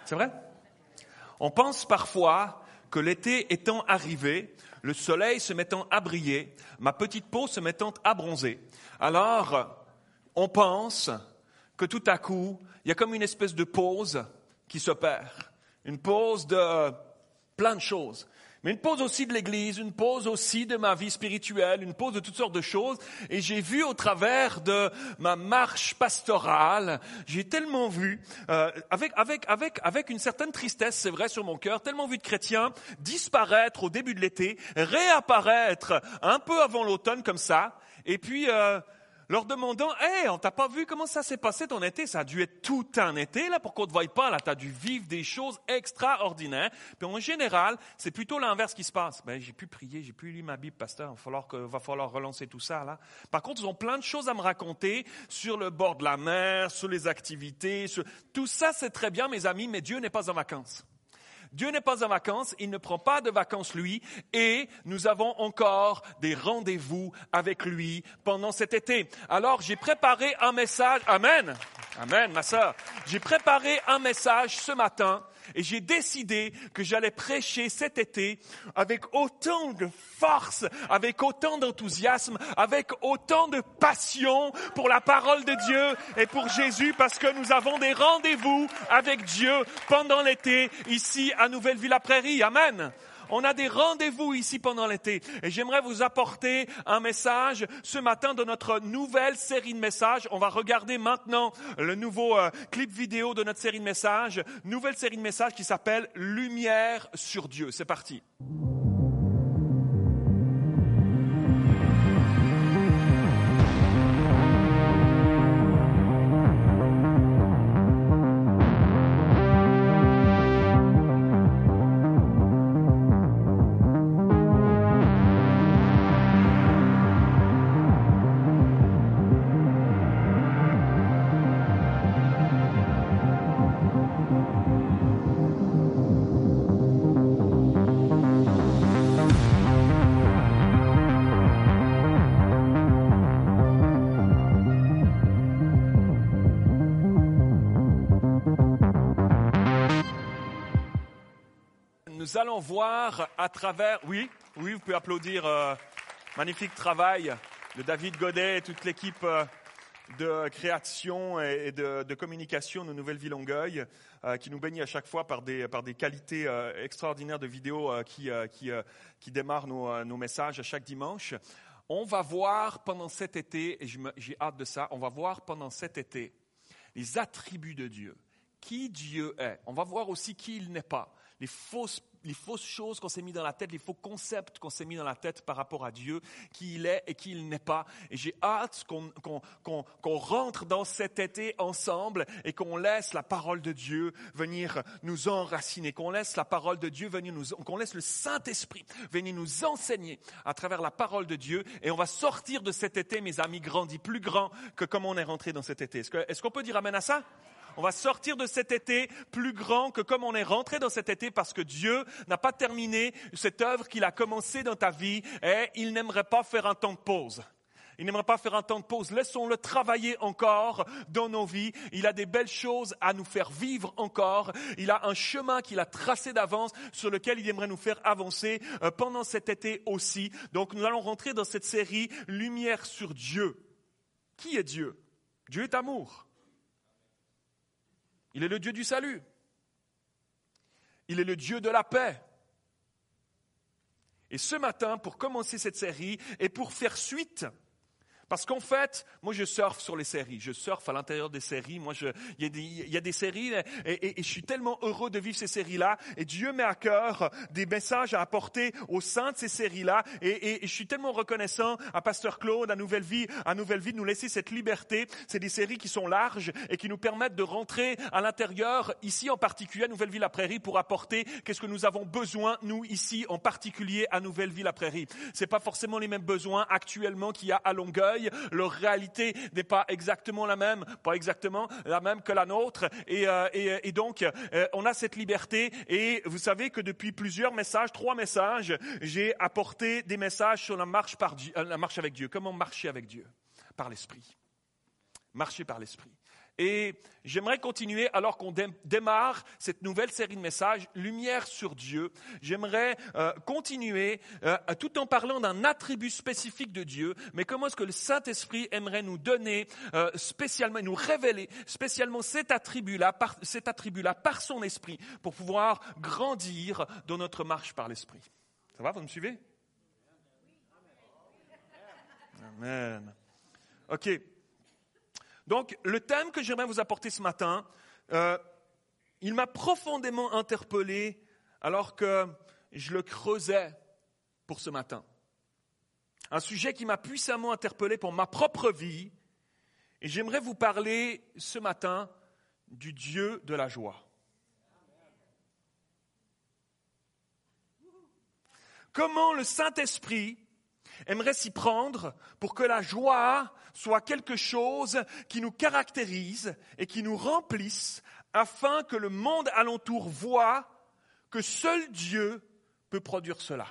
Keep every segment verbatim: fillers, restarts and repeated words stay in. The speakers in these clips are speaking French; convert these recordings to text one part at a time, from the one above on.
C'est vrai? On pense parfois que l'été étant arrivé, le soleil se mettant à briller, ma petite peau se mettant à bronzer, alors on pense que tout à coup, il y a comme une espèce de pause qui s'opère. Une pause de plein de choses. Mais une pause aussi de l'Église, une pause aussi de ma vie spirituelle, une pause de toutes sortes de choses. Et j'ai vu au travers de ma marche pastorale, j'ai tellement vu, euh, avec, avec, avec, avec une certaine tristesse, c'est vrai, sur mon cœur, tellement vu de chrétiens disparaître au début de l'été, réapparaître un peu avant l'automne comme ça, et puis euh, leur demandant « Hey, on t'a pas vu comment ça s'est passé ton été? Ça a dû être tout un été là pour qu'on te voie pas. Là, t'as dû vivre des choses extraordinaires. » Puis en général, c'est plutôt l'inverse qui se passe. Ben, j'ai pu prier, j'ai pu lire ma Bible, pasteur. Il va falloir, que, va falloir relancer tout ça là. Par contre, ils ont plein de choses à me raconter sur le bord de la mer, sur les activités. Sur... Tout ça, c'est très bien, mes amis, mais Dieu n'est pas en vacances. Dieu n'est pas en vacances, il ne prend pas de vacances lui, et nous avons encore des rendez-vous avec lui pendant cet été. Alors j'ai préparé un message, amen, amen ma sœur, j'ai préparé un message ce matin et j'ai décidé que j'allais prêcher cet été avec autant de force, avec autant d'enthousiasme, avec autant de passion pour la parole de Dieu et pour Jésus, parce que nous avons des rendez-vous avec Dieu pendant l'été ici à Nouvelle-Ville-la-Prairie. Amen. On a des rendez-vous ici pendant l'été et j'aimerais vous apporter un message ce matin de notre nouvelle série de messages. On va regarder maintenant le nouveau euh, clip vidéo de notre série de messages, nouvelle série de messages qui s'appelle Lumière sur Dieu. C'est parti. Nous allons voir à travers, oui, oui, vous pouvez applaudir, euh, magnifique travail de David Godet et toute l'équipe euh, de création et de, de communication de Nouvelle-Vie Longueuil, euh, qui nous bénit à chaque fois par des, par des qualités euh, extraordinaires de vidéos euh, qui, euh, qui, euh, qui démarrent nos, euh, nos messages à chaque dimanche. On va voir pendant cet été, et je me, j'ai hâte de ça, on va voir pendant cet été les attributs de Dieu, qui Dieu est. On va voir aussi qui il n'est pas, les fausses les fausses choses qu'on s'est mis dans la tête, les faux concepts qu'on s'est mis dans la tête par rapport à Dieu, qui il est et qui il n'est pas. Et j'ai hâte qu'on, qu'on, qu'on, qu'on rentre dans cet été ensemble et qu'on laisse la parole de Dieu venir nous enraciner, qu'on laisse la parole de Dieu venir nous, qu'on laisse le Saint-Esprit venir nous enseigner à travers la parole de Dieu. Et on va sortir de cet été, mes amis, grandis, plus grand que comme on est rentré dans cet été. Est-ce que, est-ce qu'on peut dire amen à ça? On va sortir de cet été plus grand que comme on est rentré dans cet été, parce que Dieu n'a pas terminé cette œuvre qu'il a commencée dans ta vie et il n'aimerait pas faire un temps de pause. Il n'aimerait pas faire un temps de pause. Laissons-le travailler encore dans nos vies. Il a des belles choses à nous faire vivre encore. Il a un chemin qu'il a tracé d'avance sur lequel il aimerait nous faire avancer pendant cet été aussi. Donc nous allons rentrer dans cette série Lumière sur Dieu. Qui est Dieu? Dieu est amour. Il est le Dieu du salut. Il est le Dieu de la paix. Et ce matin, pour commencer cette série et pour faire suite, parce qu'en fait, moi je surfe sur les séries, je surfe à l'intérieur des séries, moi je, il y a des, il y a des séries et, et, et je suis tellement heureux de vivre ces séries-là et Dieu met à cœur des messages à apporter au sein de ces séries-là et, et, et je suis tellement reconnaissant à Pasteur Claude, à Nouvelle Vie, à Nouvelle Vie de nous laisser cette liberté. C'est des séries qui sont larges et qui nous permettent de rentrer à l'intérieur, ici en particulier à Nouvelle Vie la Prairie, pour apporter qu'est-ce que nous avons besoin, nous ici en particulier à Nouvelle Vie la Prairie. C'est pas forcément les mêmes besoins actuellement qu'il y a à Longueuil. Leur réalité n'est pas exactement la même, pas exactement la même que la nôtre. Et, euh, et, et donc, euh, on a cette liberté. Et vous savez que depuis plusieurs messages, trois messages, j'ai apporté des messages sur la marche, par Dieu, euh, la marche avec Dieu. Comment marcher avec Dieu? Par l'Esprit. Marcher par l'Esprit. Et j'aimerais continuer, alors qu'on dé- démarre cette nouvelle série de messages, Lumière sur Dieu. J'aimerais euh, continuer euh, tout en parlant d'un attribut spécifique de Dieu, mais comment est-ce que le Saint-Esprit aimerait nous donner euh, spécialement, nous révéler spécialement cet attribut-là, par, cet attribut-là par son Esprit, pour pouvoir grandir dans notre marche par l'Esprit. Ça va, vous me suivez? Amen. OK. Donc, le thème que j'aimerais vous apporter ce matin, euh, il m'a profondément interpellé alors que je le creusais pour ce matin. Un sujet qui m'a puissamment interpellé pour ma propre vie. Et j'aimerais vous parler ce matin du Dieu de la joie. Comment le Saint-Esprit aimerait s'y prendre pour que la joie soit quelque chose qui nous caractérise et qui nous remplisse afin que le monde alentour voie que seul Dieu peut produire cela.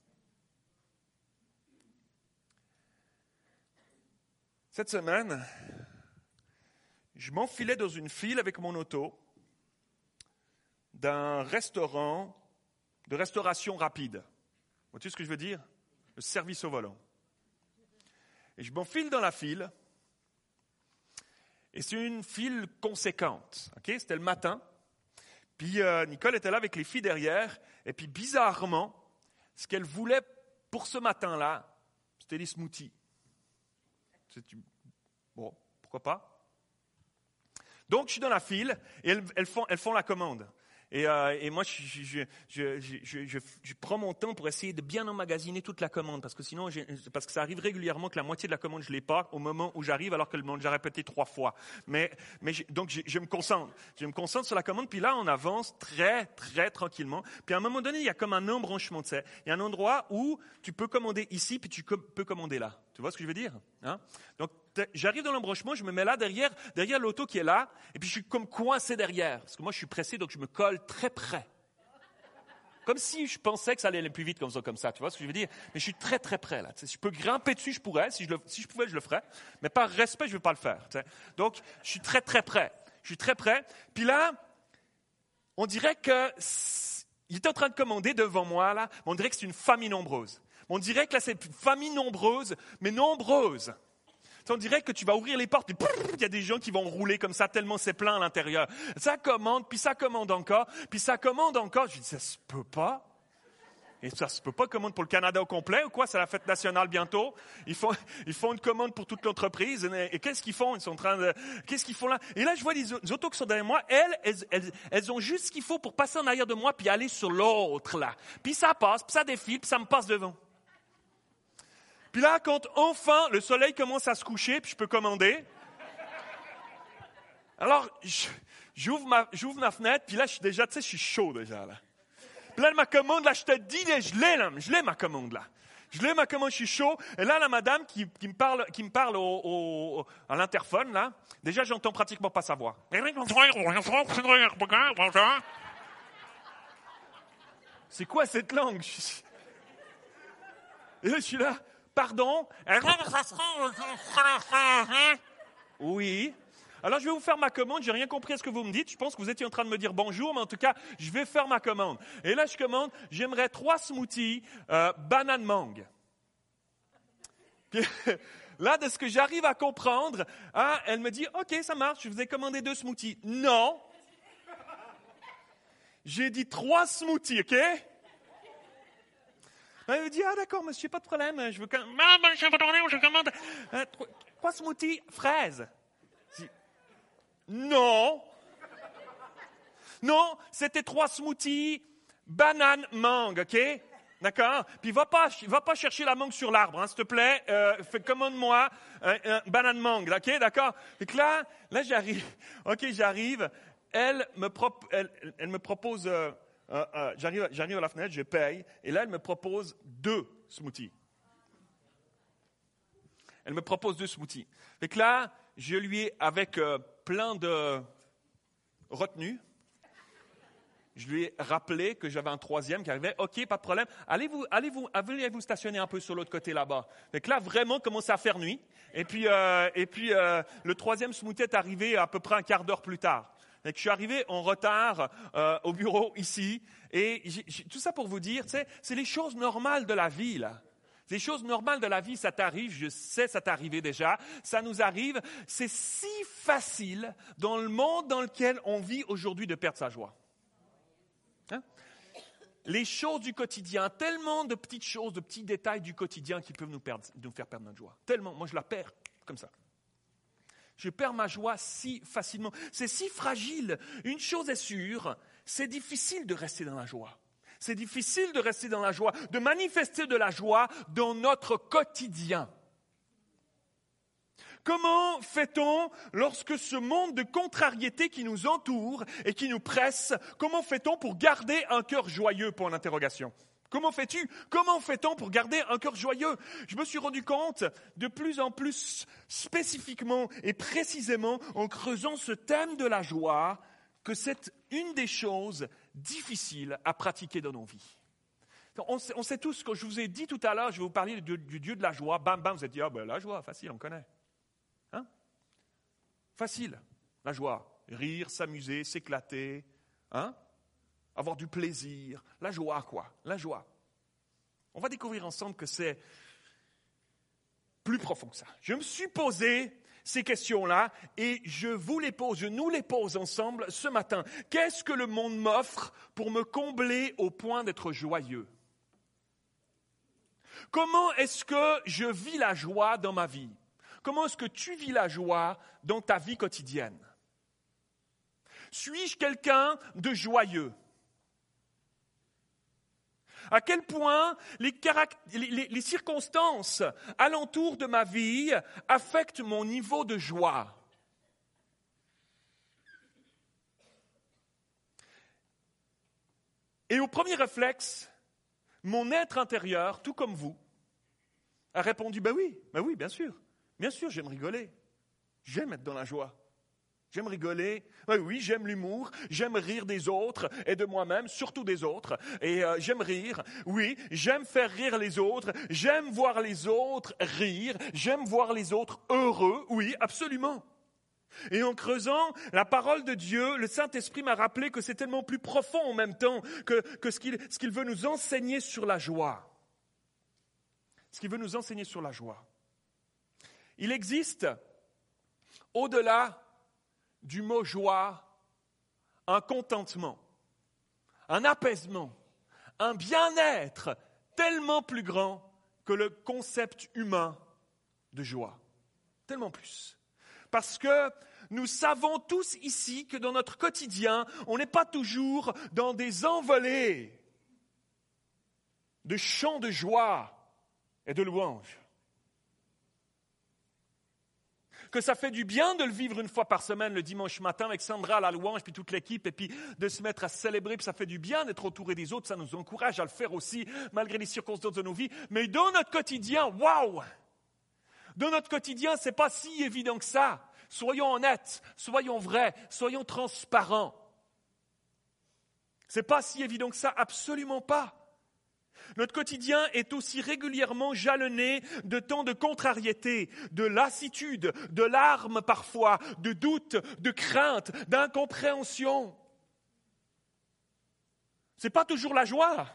Cette semaine, je m'enfilais dans une file avec mon auto d'un restaurant de restauration rapide. Vois-tu ce que je veux dire? Le service au volant. Et je m'enfile dans la file. Et c'est une file conséquente. Okay? C'était le matin. Puis euh, Nicole était là avec les filles derrière. Et puis bizarrement, ce qu'elle voulait pour ce matin-là, c'était des smoothies. C'est, bon, pourquoi pas? Donc je suis dans la file et elles, elles, font, elles font la commande. Et, euh, et moi, je, je, je, je, je, je, je prends mon temps pour essayer de bien emmagasiner toute la commande, parce que sinon, j'ai, parce que ça arrive régulièrement que la moitié de la commande, je l'ai pas au moment où j'arrive, alors que le monde, j'ai répété trois fois. Mais, mais donc, je, je me concentre, je me concentre sur la commande, puis là, on avance très, très tranquillement. Puis à un moment donné, il y a comme un embranchement, tu sais. Il y a un endroit où tu peux commander ici, puis tu peux commander là. Tu vois ce que je veux dire? Hein? Donc, j'arrive dans l'embranchement, je me mets là derrière, derrière l'auto qui est là, et puis je suis comme coincé derrière. Parce que moi, je suis pressé, donc je me colle très près. Comme si je pensais que ça allait aller plus vite comme ça, comme ça. Tu vois ce que je veux dire? Mais je suis très, très près, là. Tu sais, si je peux grimper dessus, je pourrais. Si je, le, si je pouvais, je le ferais. Mais par respect, je ne veux pas le faire. Tu sais. Donc, je suis très, très près. Je suis très près. Puis là, on dirait que il était en train de commander devant moi, là. On dirait que c'est une famille nombreuse. On dirait que là, c'est une famille nombreuse, mais nombreuse. On dirait que tu vas ouvrir les portes, puis il y a des gens qui vont rouler comme ça, tellement c'est plein à l'intérieur. Ça commande, puis ça commande encore, puis ça commande encore. Je dis, ça se peut pas. Et ça se peut pas, commande pour le Canada au complet ou quoi? C'est la fête nationale bientôt. Ils font, ils font une commande pour toute l'entreprise. Et, et qu'est-ce qu'ils font? Ils sont en train de, qu'est-ce qu'ils font là? Et là, je vois les autos qui sont derrière moi. Elles, elles, elles, elles ont juste ce qu'il faut pour passer en arrière de moi, puis aller sur l'autre là. Puis ça passe, puis ça défile, puis ça me passe devant. Puis là, quand enfin le soleil commence à se coucher, puis je peux commander, alors j'ouvre ma, j'ouvre ma fenêtre, puis là, je suis déjà, tu sais, je suis chaud déjà, là. Puis là, ma commande, là, je te dis, je l'ai, là, je l'ai ma commande, là. Je l'ai ma commande, je suis chaud. Et là, la madame qui, qui me parle, qui me parle au, au, à l'interphone, là, déjà, j'entends pratiquement pas sa voix. C'est quoi cette langue? Et là, je suis là. Pardon? Oui. Alors, je vais vous faire ma commande. Je n'ai rien compris à ce que vous me dites. Je pense que vous étiez en train de me dire bonjour, mais en tout cas, je vais faire ma commande. Et là, je commande. J'aimerais trois smoothies euh, banane mangue. Puis, là, de ce que j'arrive à comprendre, hein, elle me dit, OK, ça marche. Je vous ai commandé deux smoothies. Non. J'ai dit trois smoothies, OK? Elle me dit, ah d'accord, monsieur, pas de problème, je veux quand même... Ah, ben, je je commande euh, trois, trois smoothies fraises. Dis, non. Non, c'était trois smoothies banane mangue, OK? D'accord? Puis va pas, va pas chercher la mangue sur l'arbre, hein, s'il te plaît. Euh, fais, commande-moi euh, un banane mangue, OK? D'accord? Et que là, là j'arrive. OK, j'arrive. Elle me, prop, elle, elle me propose... Euh, Euh, euh, j'arrive, j'arrive à la fenêtre, je paye, et là, elle me propose deux smoothies. Elle me propose deux smoothies. Fait que là, je lui ai, avec euh, plein de retenue, Je lui ai rappelé que j'avais un troisième qui arrivait. OK, pas de problème. Allez-vous, allez-vous, allez-vous stationner un peu sur l'autre côté là-bas. Donc là, vraiment, commençait à faire nuit. Et puis, euh, et puis euh, le troisième smoothie est arrivé à peu près un quart d'heure plus tard. Donc, je suis arrivé en retard euh, au bureau ici. Et j'ai, j'ai, tout ça pour vous dire, tu sais, c'est les choses normales de la vie, là. Les choses normales de la vie, ça t'arrive, je sais, ça t'est arrivé déjà, ça nous arrive. C'est si facile dans le monde dans lequel on vit aujourd'hui de perdre sa joie. Hein? Les choses du quotidien, tellement de petites choses, de petits détails du quotidien qui peuvent nous, perdre, nous faire perdre notre joie. Tellement, moi je la perds comme ça. Je perds ma joie si facilement. C'est si fragile. Une chose est sûre, c'est difficile de rester dans la joie. C'est difficile de rester dans la joie, de manifester de la joie dans notre quotidien. Comment fait-on lorsque ce monde de contrariété qui nous entoure et qui nous presse, comment fait-on pour garder un cœur joyeux, pour l'interrogation? Comment fais-tu? Comment fait-on pour garder un cœur joyeux? Je me suis rendu compte de plus en plus spécifiquement et précisément en creusant ce thème de la joie que c'est une des choses difficiles à pratiquer dans nos vies. On sait, on sait tous, quand je vous ai dit tout à l'heure, je vais vous parler du, du Dieu de la joie, bam, bam, vous êtes dit, ah ben la joie, facile, on connaît. Hein? Facile, la joie. Rire, s'amuser, s'éclater, hein? Avoir du plaisir, la joie quoi, la joie. On va découvrir ensemble que c'est plus profond que ça. Je me suis posé ces questions-là et je vous les pose, je nous les pose ensemble ce matin. Qu'est-ce que le monde m'offre pour me combler au point d'être joyeux? Comment est-ce que je vis la joie dans ma vie? Comment est-ce que tu vis la joie dans ta vie quotidienne? Suis-je quelqu'un de joyeux? À quel point les, caract- les, les, les circonstances alentour de ma vie affectent mon niveau de joie. Et au premier réflexe, mon être intérieur, tout comme vous, a répondu, ben oui, ben oui, bien sûr, bien sûr, j'aime rigoler, j'aime être dans la joie. J'aime rigoler, oui, oui, j'aime l'humour, j'aime rire des autres et de moi-même, surtout des autres. Et euh, j'aime rire, oui, j'aime faire rire les autres, j'aime voir les autres rire, j'aime voir les autres heureux, oui, absolument. Et en creusant la parole de Dieu, le Saint-Esprit m'a rappelé que c'est tellement plus profond en même temps que, que ce qu'il, ce qu'il veut nous enseigner sur la joie. Ce qu'il veut nous enseigner sur la joie. Il existe, au-delà du mot joie, un contentement, un apaisement, un bien-être tellement plus grand que le concept humain de joie. Tellement plus. Parce que nous savons tous ici que dans notre quotidien, on n'est pas toujours dans des envolées de chants de joie et de louange. Que ça fait du bien de le vivre une fois par semaine, le dimanche matin, avec Sandra à la louange, puis toute l'équipe, et puis de se mettre à célébrer, puis ça fait du bien d'être entouré des autres, ça nous encourage à le faire aussi, malgré les circonstances de nos vies. Mais dans notre quotidien, waouh! Dans notre quotidien, c'est pas si évident que ça. Soyons honnêtes, soyons vrais, soyons transparents. C'est pas si évident que ça, absolument pas. Notre quotidien est aussi régulièrement jalonné de temps de contrariété, de lassitude, de larmes parfois, de doutes, de craintes, d'incompréhension. C'est pas toujours la joie.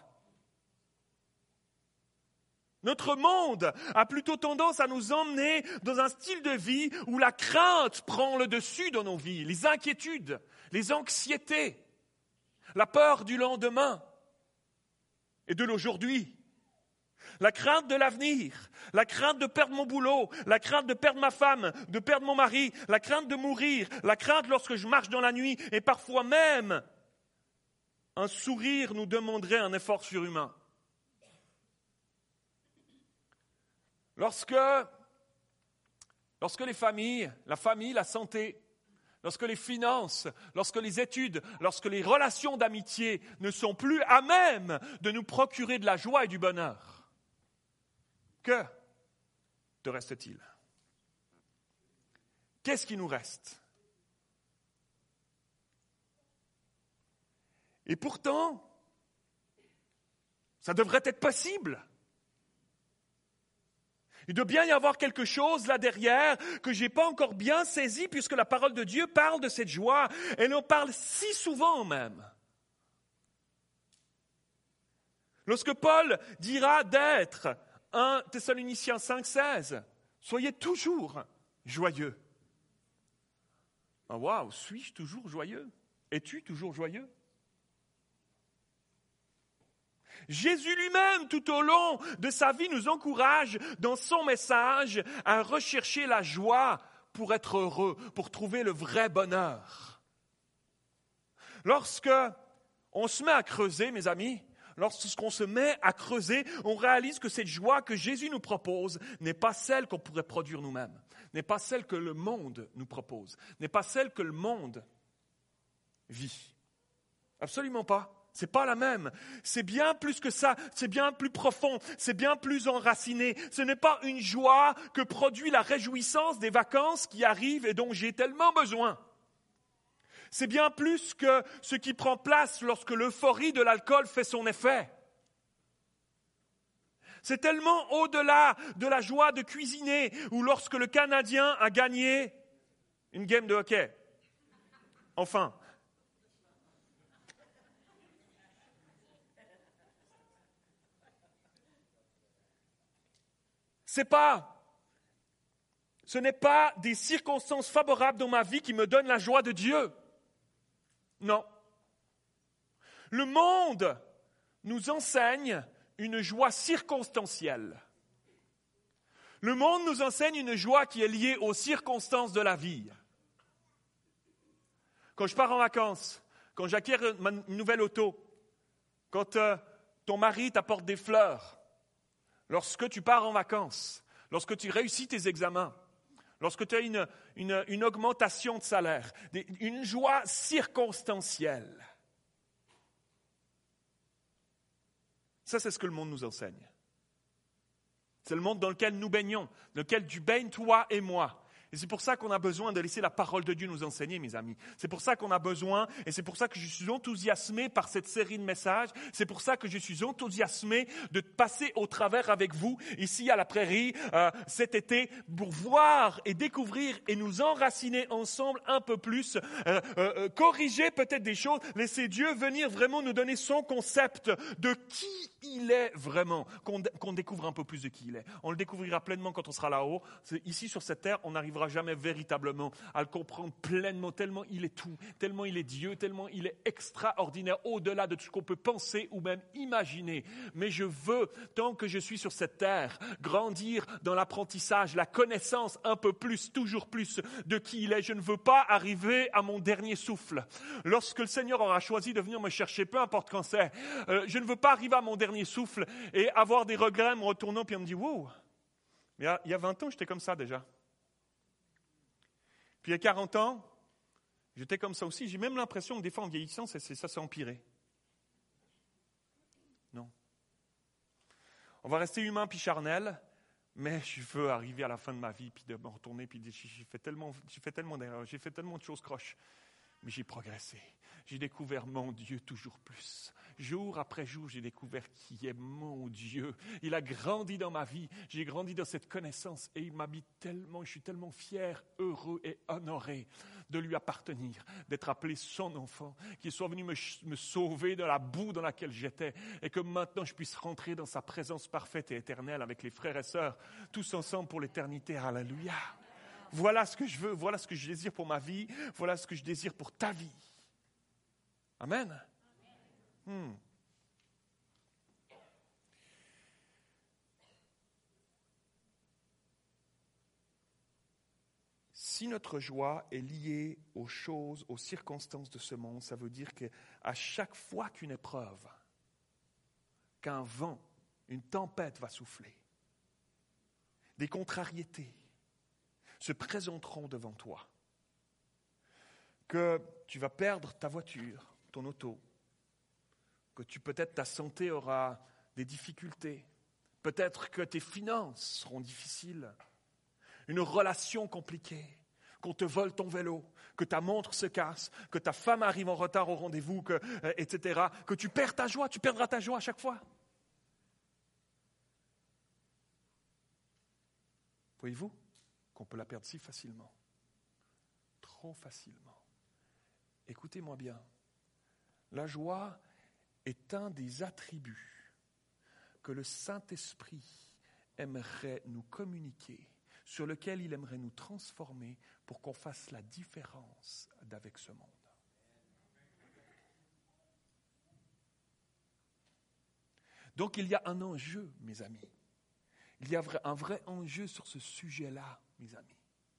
Notre monde a plutôt tendance à nous emmener dans un style de vie où la crainte prend le dessus dans nos vies, les inquiétudes, les anxiétés, la peur du lendemain et de l'aujourd'hui. La crainte de l'avenir, la crainte de perdre mon boulot, la crainte de perdre ma femme, de perdre mon mari, la crainte de mourir, la crainte lorsque je marche dans la nuit et parfois même un sourire nous demanderait un effort surhumain. Lorsque, lorsque les familles, la famille, la santé, lorsque les finances, lorsque les études, lorsque les relations d'amitié ne sont plus à même de nous procurer de la joie et du bonheur, que te reste-t-il? Qu'est-ce qui nous reste? Et pourtant, ça devrait être possible. Il doit bien y avoir quelque chose là derrière que je n'ai pas encore bien saisi, puisque la parole de Dieu parle de cette joie. Elle en parle si souvent même. Lorsque Paul dira d'être un Thessaloniciens cinq seize, soyez toujours joyeux. Ah, waouh, suis-je toujours joyeux? Es-tu toujours joyeux? Jésus lui-même, tout au long de sa vie, nous encourage dans son message à rechercher la joie pour être heureux, pour trouver le vrai bonheur. Lorsque on se met à creuser, mes amis, lorsqu'on se met à creuser, on réalise que cette joie que Jésus nous propose n'est pas celle qu'on pourrait produire nous-mêmes, n'est pas celle que le monde nous propose, n'est pas celle que le monde vit. Absolument pas. C'est pas la même. C'est bien plus que ça. C'est bien plus profond. C'est bien plus enraciné. Ce n'est pas une joie que produit la réjouissance des vacances qui arrivent et dont j'ai tellement besoin. C'est bien plus que ce qui prend place lorsque l'euphorie de l'alcool fait son effet. C'est tellement au-delà de la joie de cuisiner ou lorsque le Canadien a gagné une game de hockey. Enfin. C'est pas, ce n'est pas des circonstances favorables dans ma vie qui me donnent la joie de Dieu. Non. Le monde nous enseigne une joie circonstancielle. Le monde nous enseigne une joie qui est liée aux circonstances de la vie. Quand je pars en vacances, quand j'acquiers une nouvelle auto, quand euh, ton mari t'apporte des fleurs, lorsque tu pars en vacances, lorsque tu réussis tes examens, lorsque tu as une, une, une augmentation de salaire, des, une joie circonstancielle. Ça, c'est ce que le monde nous enseigne. C'est le monde dans lequel nous baignons, dans lequel tu baignes toi et moi. Et c'est pour ça qu'on a besoin de laisser la parole de Dieu nous enseigner, mes amis. C'est pour ça qu'on a besoin, et c'est pour ça que je suis enthousiasmé par cette série de messages. C'est pour ça que je suis enthousiasmé de passer au travers avec vous, ici à la prairie, euh, cet été, pour voir et découvrir et nous enraciner ensemble un peu plus, euh, euh, corriger peut-être des choses, laisser Dieu venir vraiment nous donner son concept de qui il est vraiment, qu'on, qu'on découvre un peu plus de qui il est. On le découvrira pleinement quand on sera là-haut. C'est ici sur cette terre, on n'arrivera jamais véritablement à le comprendre pleinement, tellement il est tout, tellement il est Dieu, tellement il est extraordinaire, au-delà de tout ce qu'on peut penser ou même imaginer. Mais je veux, tant que je suis sur cette terre, grandir dans l'apprentissage, la connaissance un peu plus, toujours plus de qui il est. Je ne veux pas arriver à mon dernier souffle. Lorsque le Seigneur aura choisi de venir me chercher, peu importe quand c'est, euh, je ne veux pas arriver à mon dernier souffle et avoir des regrets en me retournant puis on me dit « Wow, il y a, il y a vingt ans, j'étais comme ça déjà. » Puis il y a quarante ans, j'étais comme ça aussi. J'ai même l'impression que des fois, en vieillissant, ça, ça s'est empiré. Non. On va rester humain puis charnel, mais je veux arriver à la fin de ma vie puis de me retourner puis de dire, j'ai fait tellement, j'ai fait tellement d'erreurs, j'ai fait tellement de choses croches, mais j'ai progressé. J'ai découvert mon Dieu toujours plus. Jour après jour, j'ai découvert qui est mon Dieu. Il a grandi dans ma vie. J'ai grandi dans cette connaissance et il m'habite tellement. Je suis tellement fier, heureux et honoré de lui appartenir, d'être appelé son enfant, qu'il soit venu me, me sauver de la boue dans laquelle j'étais et que maintenant je puisse rentrer dans sa présence parfaite et éternelle avec les frères et sœurs, tous ensemble pour l'éternité. Alléluia. Voilà ce que je veux, voilà ce que je désire pour ma vie, voilà ce que je désire pour ta vie. Amen. Hmm. Si notre joie est liée aux choses, aux circonstances de ce monde, ça veut dire qu'à chaque fois qu'une épreuve, qu'un vent, une tempête va souffler, des contrariétés se présenteront devant toi, que tu vas perdre ta voiture, ton auto, que tu peut-être ta santé aura des difficultés, peut-être que tes finances seront difficiles, une relation compliquée, qu'on te vole ton vélo, que ta montre se casse, que ta femme arrive en retard au rendez-vous, que, euh, et cetera, que tu perds ta joie, tu perdras ta joie à chaque fois. Voyez-vous qu'on peut la perdre si facilement, trop facilement. Écoutez-moi bien, la joie est un des attributs que le Saint-Esprit aimerait nous communiquer, sur lequel il aimerait nous transformer pour qu'on fasse la différence avec ce monde. Donc il y a un enjeu, mes amis. Il y a un vrai enjeu sur ce sujet-là, mes amis.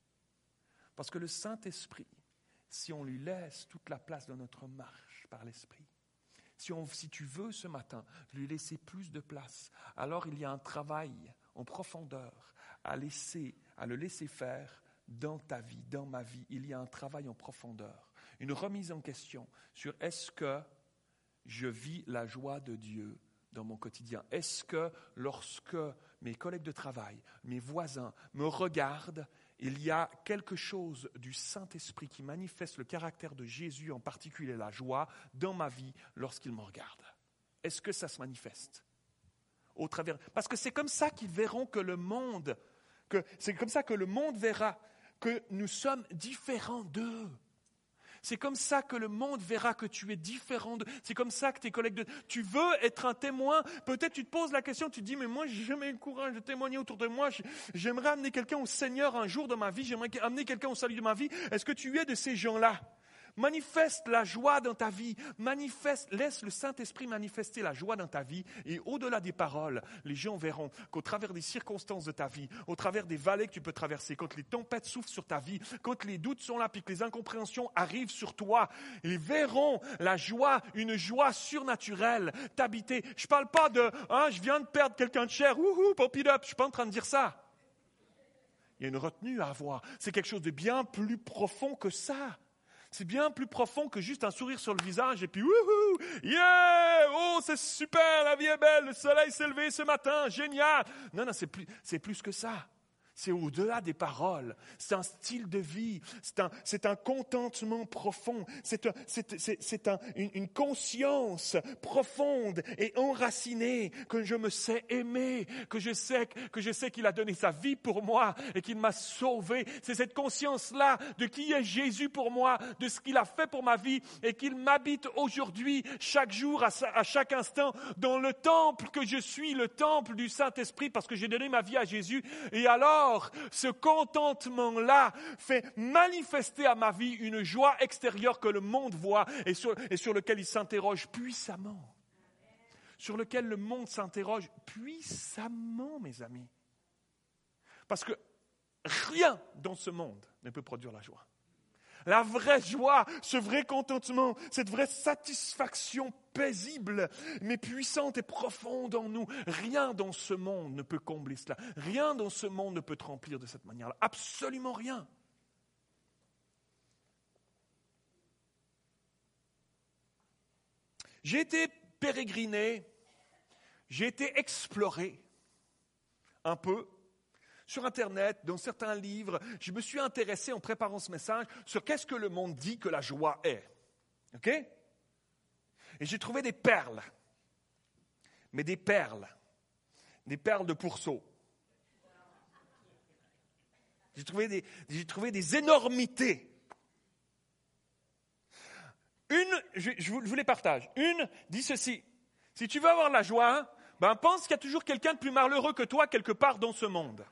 Parce que le Saint-Esprit, si on lui laisse toute la place dans notre marche par l'Esprit, si, on, si tu veux ce matin lui laisser plus de place, alors il y a un travail en profondeur à, laisser, à le laisser faire dans ta vie, dans ma vie. Il y a un travail en profondeur, une remise en question sur est-ce que je vis la joie de Dieu dans mon quotidien? Est-ce que lorsque mes collègues de travail, mes voisins me regardent, il y a quelque chose du Saint-Esprit qui manifeste le caractère de Jésus, en particulier la joie, dans ma vie lorsqu'ils me regardent? Est-ce que ça se manifeste au travers? Parce que c'est comme ça qu'ils verront que le monde, que c'est comme ça que le monde verra que nous sommes différents d'eux. C'est comme ça que le monde verra que tu es différent de... C'est comme ça que tes collègues... De... Tu veux être un témoin. Peut-être tu te poses la question, tu te dis, mais moi, j'ai jamais eu le courage de témoigner autour de moi. J'aimerais amener quelqu'un au Seigneur un jour de ma vie. J'aimerais amener quelqu'un au salut de ma vie. Est-ce que tu es de ces gens-là? Manifeste la joie dans ta vie, manifeste, laisse le Saint-Esprit manifester la joie dans ta vie, et au-delà des paroles, les gens verront qu'au travers des circonstances de ta vie, au travers des vallées que tu peux traverser, quand les tempêtes souffrent sur ta vie, quand les doutes sont là, puis que les incompréhensions arrivent sur toi, ils verront la joie, une joie surnaturelle t'habiter. Je ne parle pas de hein, « je viens de perdre quelqu'un de cher, wouhou, pop it up », je ne suis pas en train de dire ça. Il y a une retenue à avoir, c'est quelque chose de bien plus profond que ça. C'est bien plus profond que juste un sourire sur le visage et puis wouhou, yeah, oh c'est super, la vie est belle, le soleil s'est levé ce matin, génial. Non, non, c'est plus, c'est plus que ça. C'est au-delà des paroles. C'est un style de vie. C'est un, c'est un contentement profond. C'est, un, c'est, c'est, c'est un, une, une conscience profonde et enracinée que je me sais aimer, que je sais, que je sais qu'il a donné sa vie pour moi et qu'il m'a sauvé. C'est cette conscience-là de qui est Jésus pour moi, de ce qu'il a fait pour ma vie et qu'il m'habite aujourd'hui, chaque jour, à, à chaque instant, dans le temple que je suis, le temple du Saint-Esprit, parce que j'ai donné ma vie à Jésus. Et alors, ce contentement-là fait manifester à ma vie une joie extérieure que le monde voit et sur, et sur lequel il s'interroge puissamment. Sur lequel le monde s'interroge puissamment, mes amis. Parce que rien dans ce monde ne peut produire la joie. La vraie joie, ce vrai contentement, cette vraie satisfaction paisible, mais puissante et profonde en nous. Rien dans ce monde ne peut combler cela. Rien dans ce monde ne peut te remplir de cette manière-là. Absolument rien. J'ai été pérégriner, j'ai été explorer un peu sur Internet, dans certains livres. Je me suis intéressé en préparant ce message sur qu'est-ce que le monde dit que la joie est. OK? Et j'ai trouvé des perles. Mais des perles. Des perles de pourceau. J'ai trouvé des, j'ai trouvé des énormités. Une, je, je, vous, je vous les partage. Une dit ceci. Si tu veux avoir la joie, ben pense qu'il y a toujours quelqu'un de plus malheureux que toi quelque part dans ce monde.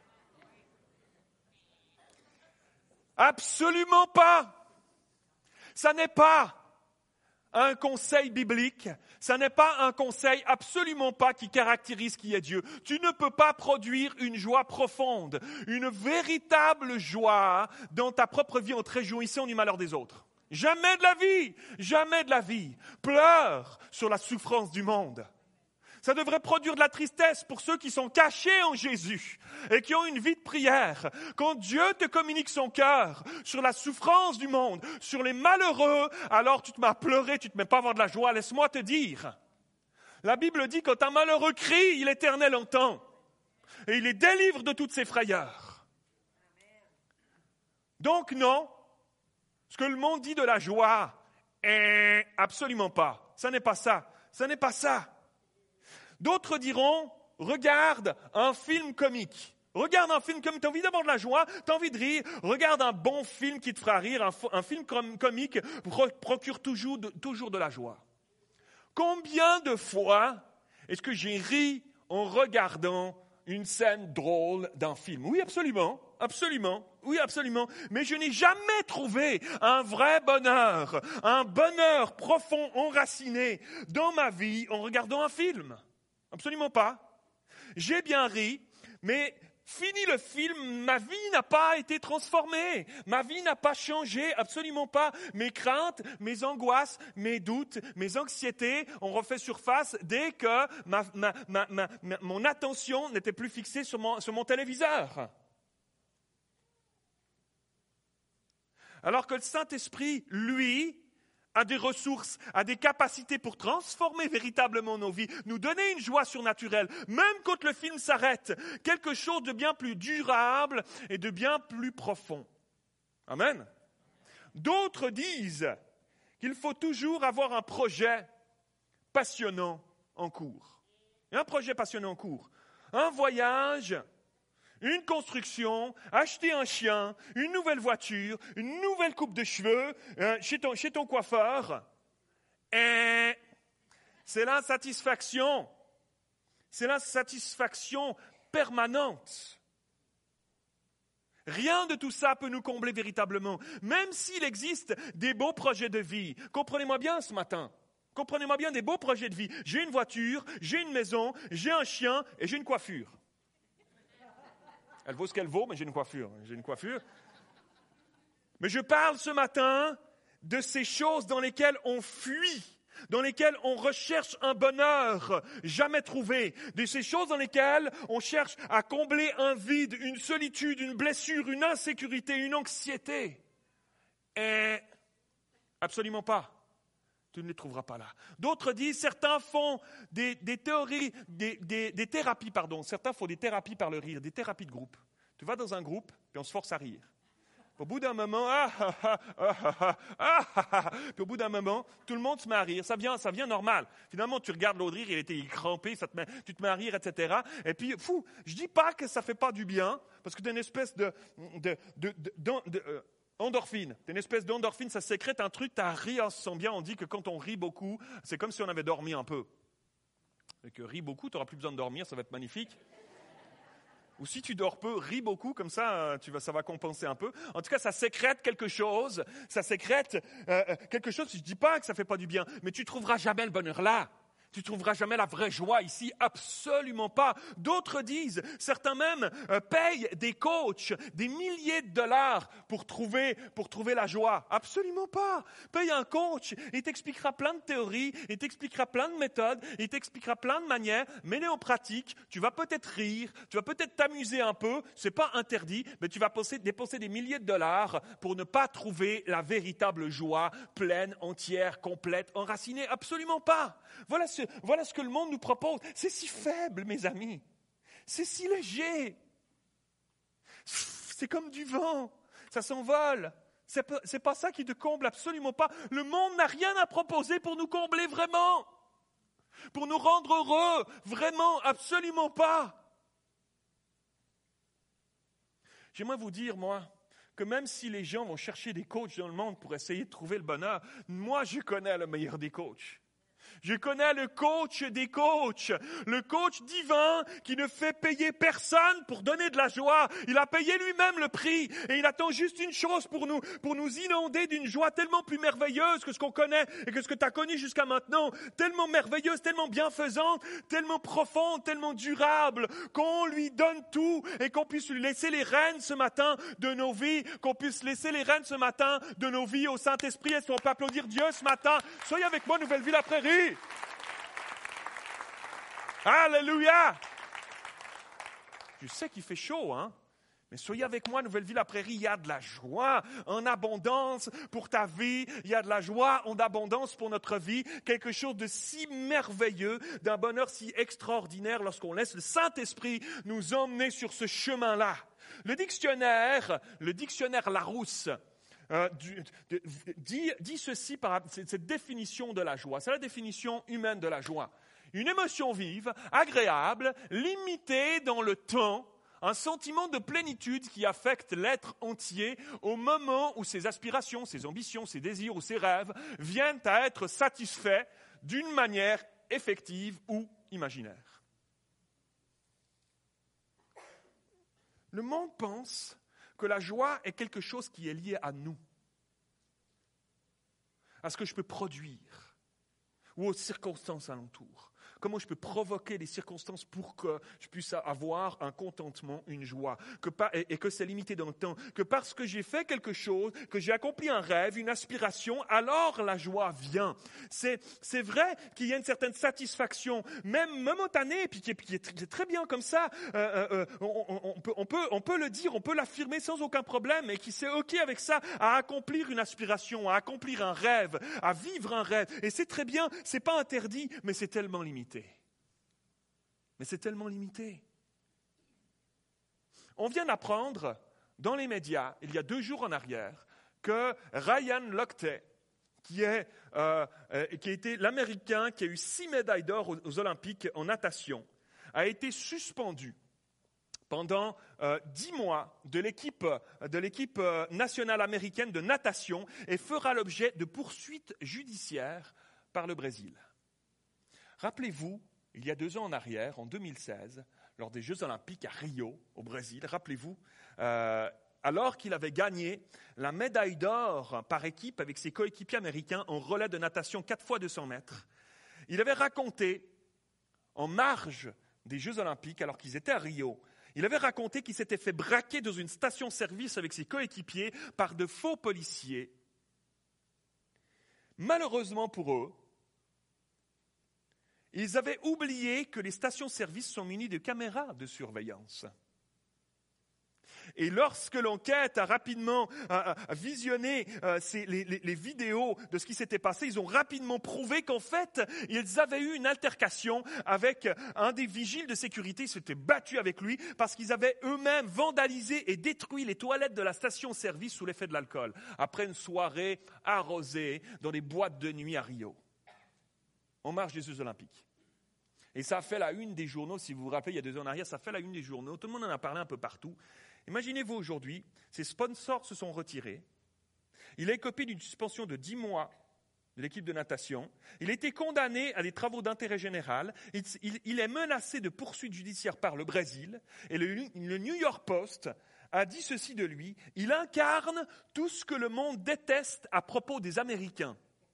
Absolument pas. Ça n'est pas un conseil biblique. Ça n'est pas un conseil absolument pas qui caractérise qui est Dieu. Tu ne peux pas produire une joie profonde, une véritable joie dans ta propre vie en te réjouissant du malheur des autres. Jamais de la vie, jamais de la vie. Pleure sur la souffrance du monde. Ça devrait produire de la tristesse pour ceux qui sont cachés en Jésus et qui ont une vie de prière. Quand Dieu te communique son cœur sur la souffrance du monde, sur les malheureux, alors tu te mets à pleurer, tu ne te mets pas à avoir de la joie. Laisse-moi te dire, la Bible dit quand un malheureux crie, il l'Éternel entend et il les délivre de toutes ses frayeurs. Donc non, ce que le monde dit de la joie, eh, absolument pas. Ça n'est pas ça. Ça n'est pas ça. D'autres diront, regarde un film comique. Regarde un film comique. Tu as envie d'avoir de la joie, tu as envie de rire. Regarde un bon film qui te fera rire. Un, un film com- comique pro- procure toujours de, toujours de la joie. Combien de fois est-ce que j'ai ri en regardant une scène drôle d'un film? Oui, absolument. Absolument, oui, absolument. Mais je n'ai jamais trouvé un vrai bonheur, un bonheur profond, enraciné dans ma vie en regardant un film. Absolument pas. J'ai bien ri, mais fini le film, ma vie n'a pas été transformée. Ma vie n'a pas changé, absolument pas. Mes craintes, mes angoisses, mes doutes, mes anxiétés ont refait surface dès que ma, ma, ma, ma, ma, mon attention n'était plus fixée sur mon, sur mon téléviseur. Alors que le Saint-Esprit, lui, a des ressources, a des capacités pour transformer véritablement nos vies, nous donner une joie surnaturelle, même quand le film s'arrête, quelque chose de bien plus durable et de bien plus profond. Amen. D'autres disent qu'il faut toujours avoir un projet passionnant en cours. Et un projet passionnant en cours. Un voyage, une construction, acheter un chien, une nouvelle voiture, une nouvelle coupe de cheveux euh, chez, ton, chez ton coiffeur. Et c'est l'insatisfaction. C'est l'insatisfaction permanente. Rien de tout ça peut nous combler véritablement, même s'il existe des beaux projets de vie. Comprenez-moi bien ce matin. Comprenez-moi bien des beaux projets de vie. J'ai une voiture, j'ai une maison, j'ai un chien et j'ai une coiffure. Elle vaut ce qu'elle vaut, mais j'ai une coiffure. J'ai une coiffure. Mais je parle ce matin de ces choses dans lesquelles on fuit, dans lesquelles on recherche un bonheur jamais trouvé, de ces choses dans lesquelles on cherche à combler un vide, une solitude, une blessure, une insécurité, une anxiété. Et absolument pas. Tu ne les trouveras pas là. D'autres disent, certains font des, des théories, des, des, des thérapies, pardon. Certains font des thérapies par le rire, des thérapies de groupe. Tu vas dans un groupe, puis on se force à rire. Au bout d'un moment, ah, ah, ah, ah, ah, ah, ah, ah, puis au bout d'un moment, tout le monde se met à rire. Ça vient, ça vient normal. Finalement, tu regardes l'autre rire, il était crampé, ça te met, tu te mets à rire, et cetera. Et puis, fou, je dis pas que ça fait pas du bien, parce que tu as une espèce de, de, de, de, de, de euh, endorphine. Tu as une espèce d'endorphine, ça sécrète un truc, tu as ri, on se sent bien. On dit que quand on rit beaucoup, c'est comme si on avait dormi un peu. Et que ris beaucoup, tu n'auras plus besoin de dormir, ça va être magnifique. Ou si tu dors peu, ris beaucoup, comme ça, tu vas, ça va compenser un peu. En tout cas, ça sécrète quelque chose, ça sécrète euh, quelque chose, je ne dis pas que ça ne fait pas du bien, mais tu ne trouveras jamais le bonheur là. Tu ne trouveras jamais la vraie joie ici, absolument pas. D'autres disent, certains même euh, payent des coachs, des milliers de dollars pour trouver, pour trouver la joie. Absolument pas. Paye un coach, il t'expliquera plein de théories, il t'expliquera plein de méthodes, il t'expliquera plein de manières, mets-les en pratique, tu vas peut-être rire, tu vas peut-être t'amuser un peu, c'est pas interdit, mais tu vas dépenser, dépenser des milliers de dollars pour ne pas trouver la véritable joie pleine, entière, complète, enracinée. Absolument pas. Voilà ce Voilà ce que le monde nous propose. C'est si faible, mes amis. C'est si léger. C'est comme du vent. Ça s'envole. C'est pas, c'est pas ça qui te comble, absolument pas. Le monde n'a rien à proposer pour nous combler vraiment. Pour nous rendre heureux. Vraiment, absolument pas. J'aimerais vous dire, moi, que même si les gens vont chercher des coachs dans le monde pour essayer de trouver le bonheur, moi, je connais le meilleur des coachs. Je connais le coach des coachs, le coach divin qui ne fait payer personne pour donner de la joie. Il a payé lui-même le prix et il attend juste une chose pour nous, pour nous inonder d'une joie tellement plus merveilleuse que ce qu'on connaît et que ce que tu as connu jusqu'à maintenant. Tellement merveilleuse, tellement bienfaisante, tellement profonde, tellement durable, qu'on lui donne tout et qu'on puisse lui laisser les rênes ce matin de nos vies, qu'on puisse laisser les rênes ce matin de nos vies au Saint-Esprit. Est-ce qu'on peut applaudir Dieu ce matin? Soyez avec moi, Nouvelle Vie la Prairie. Alléluia! Je sais qu'il fait chaud, hein? Mais soyez avec moi, Nouvelle-Ville-la-Prairie, il y a de la joie en abondance pour ta vie, il y a de la joie en abondance pour notre vie, quelque chose de si merveilleux, d'un bonheur si extraordinaire lorsqu'on laisse le Saint-Esprit nous emmener sur ce chemin-là. Le dictionnaire, le dictionnaire Larousse, euh, du, de, dit, dit ceci par cette définition de la joie. C'est la définition humaine de la joie. Une émotion vive, agréable, limitée dans le temps, un sentiment de plénitude qui affecte l'être entier au moment où ses aspirations, ses ambitions, ses désirs ou ses rêves viennent à être satisfaits d'une manière effective ou imaginaire. Le monde pense que la joie est quelque chose qui est lié à nous, à ce que je peux produire ou aux circonstances alentours. Comment je peux provoquer les circonstances pour que je puisse avoir un contentement, une joie, que pas, et, et que c'est limité dans le temps, que parce que j'ai fait quelque chose, que j'ai accompli un rêve, une aspiration, alors la joie vient. C'est, c'est vrai qu'il y a une certaine satisfaction, même momentanée, puis qui est, qui est très bien comme ça. Euh, euh, on, on, on, peut, on, peut, on peut le dire, on peut l'affirmer sans aucun problème, et qui c'est OK avec ça, à accomplir une aspiration, à accomplir un rêve, à vivre un rêve. Et c'est très bien, c'est pas interdit, mais c'est tellement limité. Mais c'est tellement limité. On vient d'apprendre dans les médias, il y a deux jours en arrière, que Ryan Lochte, qui, est, euh, qui a été l'Américain qui a eu six médailles d'or aux, aux Olympiques en natation, a été suspendu pendant euh, dix mois de l'équipe, de l'équipe nationale américaine de natation et fera l'objet de poursuites judiciaires par le Brésil. Rappelez-vous, il y a deux ans en arrière, en deux mille seize, lors des Jeux Olympiques à Rio, au Brésil, rappelez-vous, euh, alors qu'il avait gagné la médaille d'or par équipe avec ses coéquipiers américains en relais de natation quatre fois deux cents mètres, il avait raconté, en marge des Jeux Olympiques, alors qu'ils étaient à Rio, il avait raconté qu'il s'était fait braquer dans une station-service avec ses coéquipiers par de faux policiers. Malheureusement pour eux, ils avaient oublié que les stations-service sont munies de caméras de surveillance. Et lorsque l'enquête a rapidement a, a visionné euh, ces, les, les, les vidéos de ce qui s'était passé, ils ont rapidement prouvé qu'en fait, ils avaient eu une altercation avec un des vigiles de sécurité. Ils s'étaient battus avec lui parce qu'ils avaient eux-mêmes vandalisé et détruit les toilettes de la station-service sous l'effet de l'alcool, après une soirée arrosée dans des boîtes de nuit à Rio, en marge des Jeux Olympiques. Et ça a fait la une des journaux, si vous vous rappelez, il y a deux ans en arrière, ça a fait la une des journaux. Tout le monde en a parlé un peu partout. Imaginez-vous aujourd'hui, ses sponsors se sont retirés. Il a écopé d'une suspension de dix mois de l'équipe de natation. Il a été condamné à des travaux d'intérêt général. Il, il, il est menacé de poursuites judiciaires par le Brésil. Et le, le New York Post a dit ceci de lui: il incarne tout ce que le monde déteste à propos des Américains.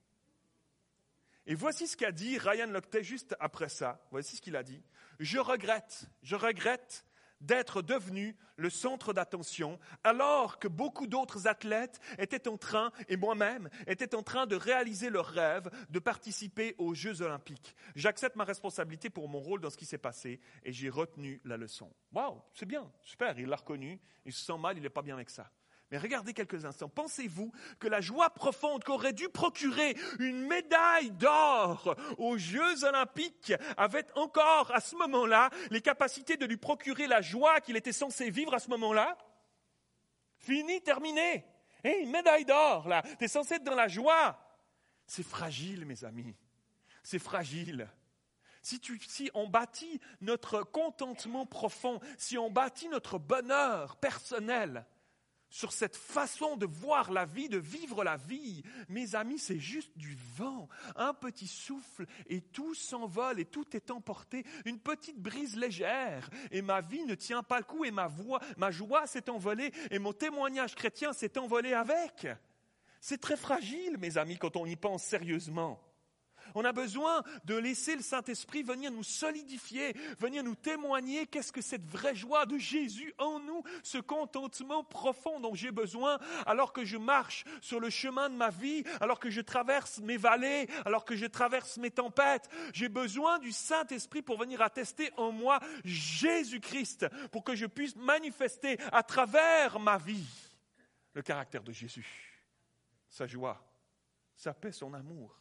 Et voici ce qu'a dit Ryan Lochte juste après ça. Voici ce qu'il a dit. Je regrette, je regrette d'être devenu le centre d'attention alors que beaucoup d'autres athlètes étaient en train, et moi-même, étaient en train de réaliser leur rêve de participer aux Jeux Olympiques. J'accepte ma responsabilité pour mon rôle dans ce qui s'est passé et j'ai retenu la leçon. Waouh, c'est bien, super, il l'a reconnu, il se sent mal, il n'est pas bien avec ça. Mais regardez quelques instants. Pensez-vous que la joie profonde qu'aurait dû procurer une médaille d'or aux Jeux Olympiques avait encore à ce moment-là les capacités de lui procurer la joie qu'il était censé vivre à ce moment-là? Fini, terminé. Hey, une médaille d'or, là. T'es censé être dans la joie. C'est fragile, mes amis. C'est fragile. Si, tu, si on bâtit notre contentement profond, si on bâtit notre bonheur personnel sur cette façon de voir la vie, de vivre la vie, mes amis, c'est juste du vent. Un petit souffle et tout s'envole et tout est emporté. Une petite brise légère et ma vie ne tient pas le coup et ma voix, ma joie s'est envolée et mon témoignage chrétien s'est envolé avec. C'est très fragile, mes amis, quand on y pense sérieusement. On a besoin de laisser le Saint-Esprit venir nous solidifier, venir nous témoigner qu'est-ce que cette vraie joie de Jésus en nous, ce contentement profond dont j'ai besoin alors que je marche sur le chemin de ma vie, alors que je traverse mes vallées, alors que je traverse mes tempêtes. J'ai besoin du Saint-Esprit pour venir attester en moi Jésus-Christ, pour que je puisse manifester à travers ma vie le caractère de Jésus, sa joie, sa paix, son amour.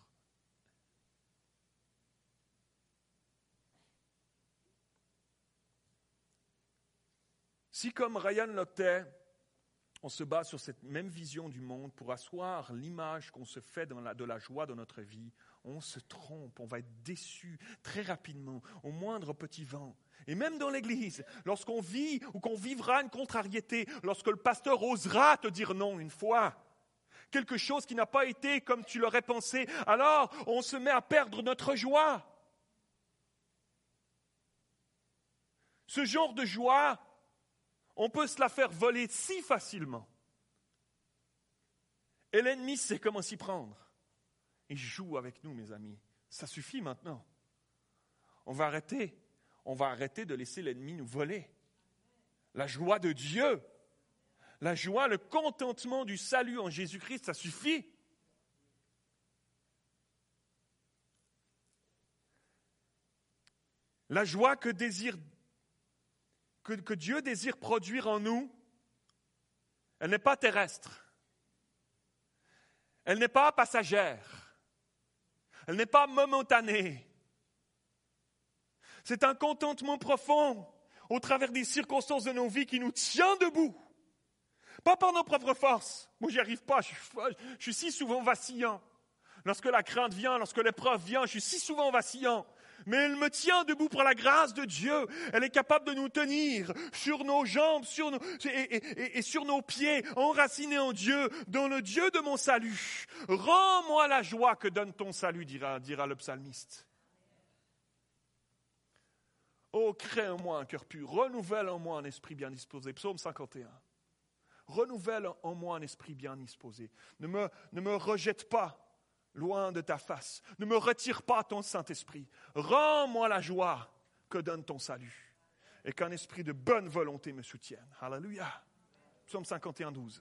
Si, comme Ryan Lochte, on se base sur cette même vision du monde pour asseoir l'image qu'on se fait dans la, de la joie dans notre vie, on se trompe, on va être déçu très rapidement, au moindre petit vent. Et même dans l'Église, lorsqu'on vit ou qu'on vivra une contrariété, lorsque le pasteur osera te dire non une fois, quelque chose qui n'a pas été comme tu l'aurais pensé, alors on se met à perdre notre joie. Ce genre de joie, on peut se la faire voler si facilement. Et l'ennemi sait comment s'y prendre. Il joue avec nous, mes amis. Ça suffit maintenant. On va arrêter. On va arrêter de laisser l'ennemi nous voler. La joie de Dieu, la joie, le contentement du salut en Jésus-Christ, ça suffit. La joie que désire Que, que Dieu désire produire en nous, elle n'est pas terrestre. Elle n'est pas passagère. Elle n'est pas momentanée. C'est un contentement profond au travers des circonstances de nos vies qui nous tient debout. Pas par nos propres forces. Moi, j'y arrive pas. Je suis, je suis si souvent vacillant. Lorsque la crainte vient, lorsque l'épreuve vient, je suis si souvent vacillant. Mais elle me tient debout par la grâce de Dieu. Elle est capable de nous tenir sur nos jambes sur nos, et, et, et sur nos pieds, enracinés en Dieu, dans le Dieu de mon salut. Rends-moi la joie que donne ton salut, dira, dira le psalmiste. Oh, crée en moi un cœur pur, renouvelle en moi un esprit bien disposé. Psaume cinquante et un. Renouvelle en moi un esprit bien disposé. Ne me, ne me rejette pas loin de ta face. Ne me retire pas ton Saint-Esprit. Rends-moi la joie que donne ton salut. Et qu'un esprit de bonne volonté me soutienne. Alléluia. Psaume cinquante et un, douze.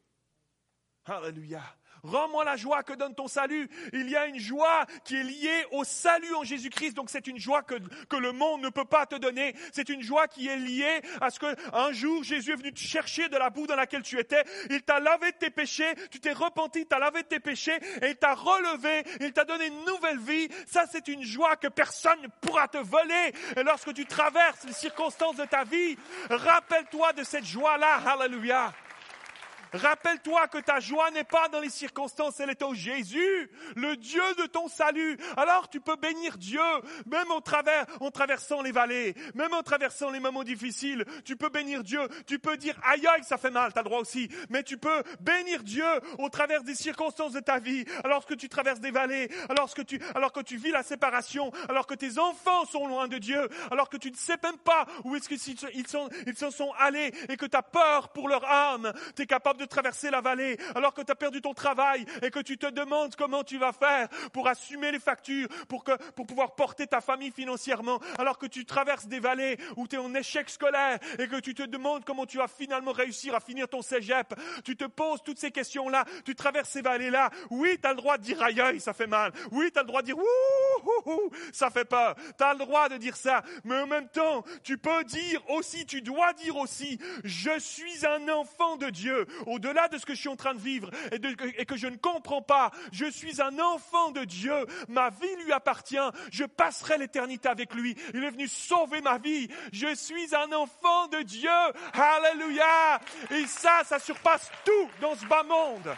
Alléluia. Rends-moi la joie que donne ton salut. Il y a une joie qui est liée au salut en Jésus-Christ. Donc c'est une joie que, que le monde ne peut pas te donner. C'est une joie qui est liée à ce qu'un jour Jésus est venu te chercher de la boue dans laquelle tu étais. Il t'a lavé de tes péchés. Tu t'es repenti, il t'a lavé de tes péchés. Et il t'a relevé. Il t'a donné une nouvelle vie. Ça, c'est une joie que personne ne pourra te voler. Et lorsque tu traverses les circonstances de ta vie, rappelle-toi de cette joie-là. Alléluia. Rappelle-toi que ta joie n'est pas dans les circonstances, elle est en Jésus, le Dieu de ton salut. Alors tu peux bénir Dieu, même au travers, en traversant les vallées, même en traversant les moments difficiles. Tu peux bénir Dieu, tu peux dire aïe aïe, ça fait mal, tu as le droit aussi. Mais tu peux bénir Dieu au travers des circonstances de ta vie, alors que tu traverses des vallées, alors que tu, alors que tu vis la séparation, alors que tes enfants sont loin de Dieu, alors que tu ne sais même pas où est-ce qu'ils sont, ils s'en sont allés et que tu as peur pour leur âme. Tu es capable de traverser la vallée, alors que tu as perdu ton travail et que tu te demandes comment tu vas faire pour assumer les factures, pour, que, pour pouvoir porter ta famille financièrement, alors que tu traverses des vallées où tu es en échec scolaire et que tu te demandes comment tu vas finalement réussir à finir ton cégep. Tu te poses toutes ces questions-là, tu traverses ces vallées-là. Oui, tu as le droit de dire aïe aïe, ça fait mal. Oui, tu as le droit de dire ouh, ouh, ouh, ça fait peur. Tu as le droit de dire ça, mais en même temps, tu peux dire aussi, tu dois dire aussi, je suis un enfant de Dieu. Au-delà de ce que je suis en train de vivre et, de, et que je ne comprends pas, je suis un enfant de Dieu. Ma vie lui appartient. Je passerai l'éternité avec lui. Il est venu sauver ma vie. Je suis un enfant de Dieu. Alléluia. Et ça, ça surpasse tout dans ce bas monde.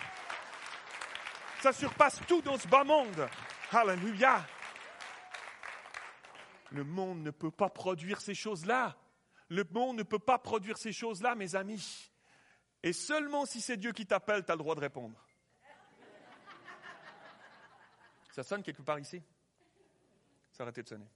Ça surpasse tout dans ce bas monde. Alléluia. Le monde ne peut pas produire ces choses-là. Le monde ne peut pas produire ces choses-là, mes amis. Et seulement si c'est Dieu qui t'appelle, tu as le droit de répondre. Ça sonne quelque part ici? Ça a arrêté de sonner.